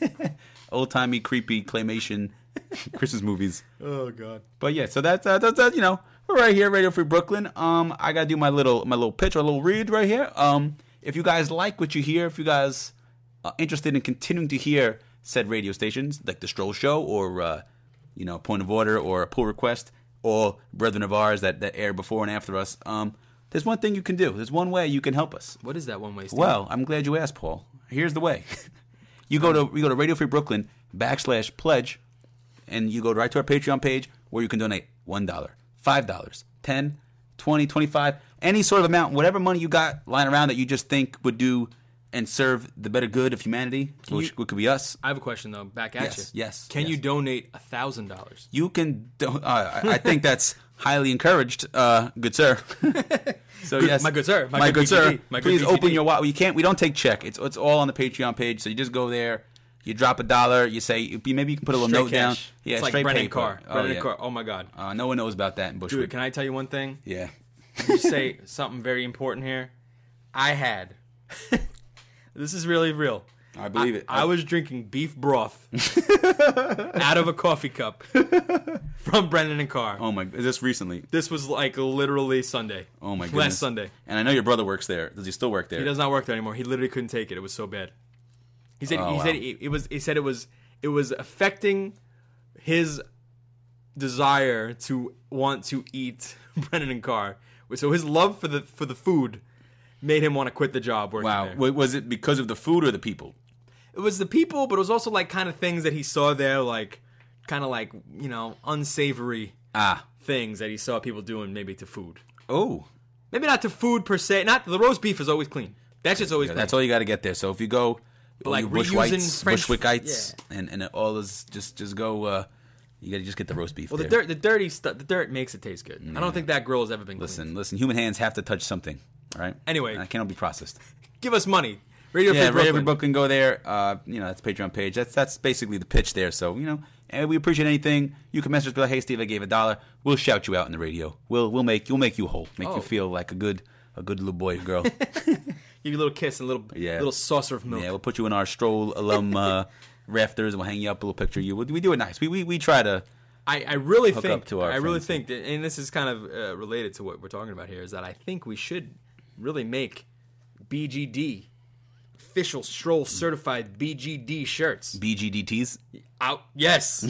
creepy claymation Christmas movies. Oh God. But yeah, so that's we're right here, Radio Free Brooklyn. I gotta do my little pitch or a little read right here. If you guys like what you hear, if you guys are interested in continuing to hear said radio stations like the Stroll Show or Point of Order or a Pull Request or Brethren of Ours that air before and after us, there's one thing you can do. There's one way you can help us. What is that one way, Steve? Well, I'm glad you asked, Paul. Here's the way. You go to Radio Free Brooklyn /pledge, and you go right to our Patreon page where you can donate $1, $5, $10, $20, $25, any sort of amount, whatever money you got lying around that you just think would do and serve the better good of humanity, which could be us. I have a question though. Back at you. Yes. Can you donate $1,000? You can. I think that's highly encouraged, good sir. So yes, my good sir, my good sir, BGD, my good please BGD. open your wallet. We don't take check. It's all on the Patreon page. So you just go there, you drop $1, you say maybe you can put a little Straight note down. cash. Yeah, it's like straight Brennan paper. Carr. Oh, Brennan yeah. Carr. Oh my God. No one knows about that in Bushwick. Dude, can I tell you one thing? Yeah. You say something very important here. I had. This is really real. I believe it. I was drinking beef broth out of a coffee cup from Brennan and Carr. Oh my! Is this recently? This was like literally Sunday. Oh my goodness! Last Sunday. And I know your brother works there. Does he still work there? He does not work there anymore. He literally couldn't take it. It was so bad. He said. Oh, he wow. said it was affecting his desire to want to eat Brennan and Carr. So his love for the food made him want to quit the job working Wow. there. Was it because of the food or the people? It was the people, but it was also like kind of things that he saw there, like kind of like, you know, unsavory things that he saw people doing maybe to food. Oh. Maybe not to food per se. Not the roast beef is always clean. That's just always Yeah, clean. that's all you got to get there. So if you go, But like you reusing French- Bushwickites, and all is just go. You got to just get the roast beef. Well, there. the dirty stuff, the dirt makes it taste good. I don't think that grill has ever been clean. Listen. Human hands have to touch something, all right? Anyway. And it cannot be processed. Give us money. Radio Free Radio Free Brooklyn. Brooklyn, go there. That's the Patreon page. That's basically the pitch there. So and we appreciate anything. You can message us, be like, "Hey, Steve, I gave $1." We'll shout you out in the radio. We'll make you whole, make you feel like a good little boy or girl. Give you a little kiss and a little saucer of milk. Yeah, we'll put you in our Stroll alum rafters. We'll hang you up. We'll picture you. We do it nice. We try to. I really hook think up to our I really friends. think that, and this is kind of related to what we're talking about here, is that I think we should really make BGD official Stroll certified BGD shirts. BGDTs. Out. Yes.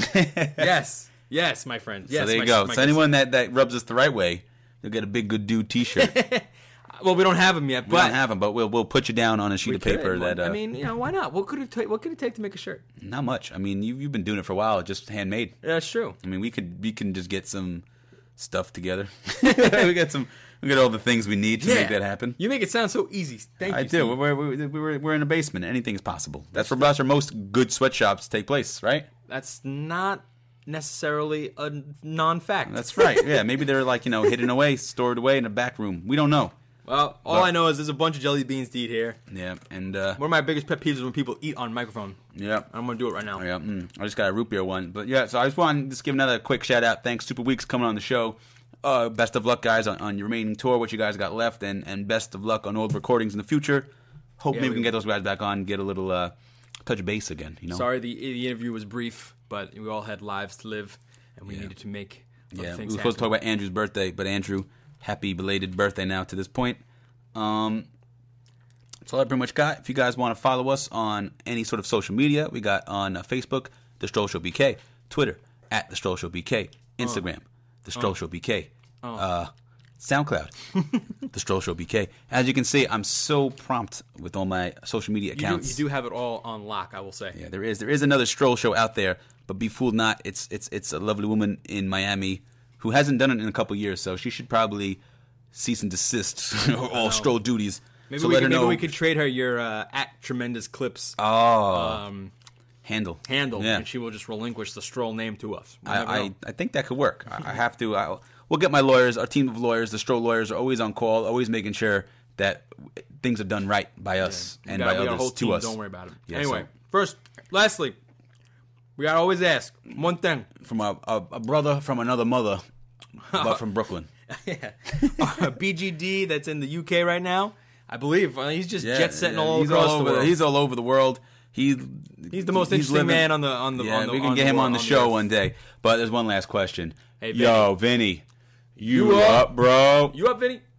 yes, my friend. Yes, So there you my- go. my So anyone that rubs us the right way, you'll get a big good dude T-shirt. Well, we don't have them yet, We but don't have them, but we'll put you down on a sheet we of paper. could. That I mean, why not? What could it take to make a shirt? not much. I mean, you've been doing it for a while, just handmade. Yeah, that's true. I mean, we can just get some stuff together. we get all the things we need to make that happen. You make it sound so easy. Thank you. I do. Steve. We're in a basement. Anything's possible. That's where most good sweatshops take place, right? That's not necessarily a non-fact. That's right. Yeah, maybe they're like hidden away, stored away in a back room. We don't know. Well, all I know is there's a bunch of jelly beans to eat here. Yeah, and one of my biggest pet peeves is when people eat on microphone. Yeah, I'm gonna do it right now. Yeah, I just got a root beer one, but yeah. So I just want to just give another quick shout out. Thanks, Super Weeks, coming on the show. Best of luck, guys, on your remaining tour. What you guys got left, and best of luck on all the recordings in the future. Hope maybe we can get those guys back on, get a little touch base again. Sorry, the interview was brief, but we all had lives to live, and we needed to make other Yeah, we were things supposed to happen. talk about Andrew's birthday, but Andrew, happy belated birthday now to this point. That's all I pretty much got. If you guys want to follow us on any sort of social media, we got on Facebook, The Stroll Show BK, Twitter, @The Stroll Show BK, Instagram, The Stroll Show BK, SoundCloud, The Stroll Show BK. As you can see, I'm so prompt with all my social media accounts. You do have it all on lock, I will say. Yeah, there is another Stroll Show out there, but be fooled not. It's a lovely woman in Miami who hasn't done it in a couple years, so she should probably cease and desist all Stroll duties. Maybe, so we, let her could, maybe know. we could trade her your @Tremendous Clips handle, yeah. And she will just relinquish the Stroll name to us. We'll never know. I think that could work. I have to. We'll get my lawyers. Our team of lawyers, the Stroll lawyers, are always on call, always making sure that things are done right by us and by we got a others whole to team, us. Don't worry about it. Yeah, anyway, so- lastly, we gotta always ask one thing from a brother from another mother, but from Brooklyn. BGD that's in the UK right now. I believe he's just jet setting all he's across the world. He's all over the world. He's the most interesting man on the. Yeah, we can on get him on the show earth. one day. But there's one last question. Hey, Yo, Vinny, you up, bro? You up, Vinny?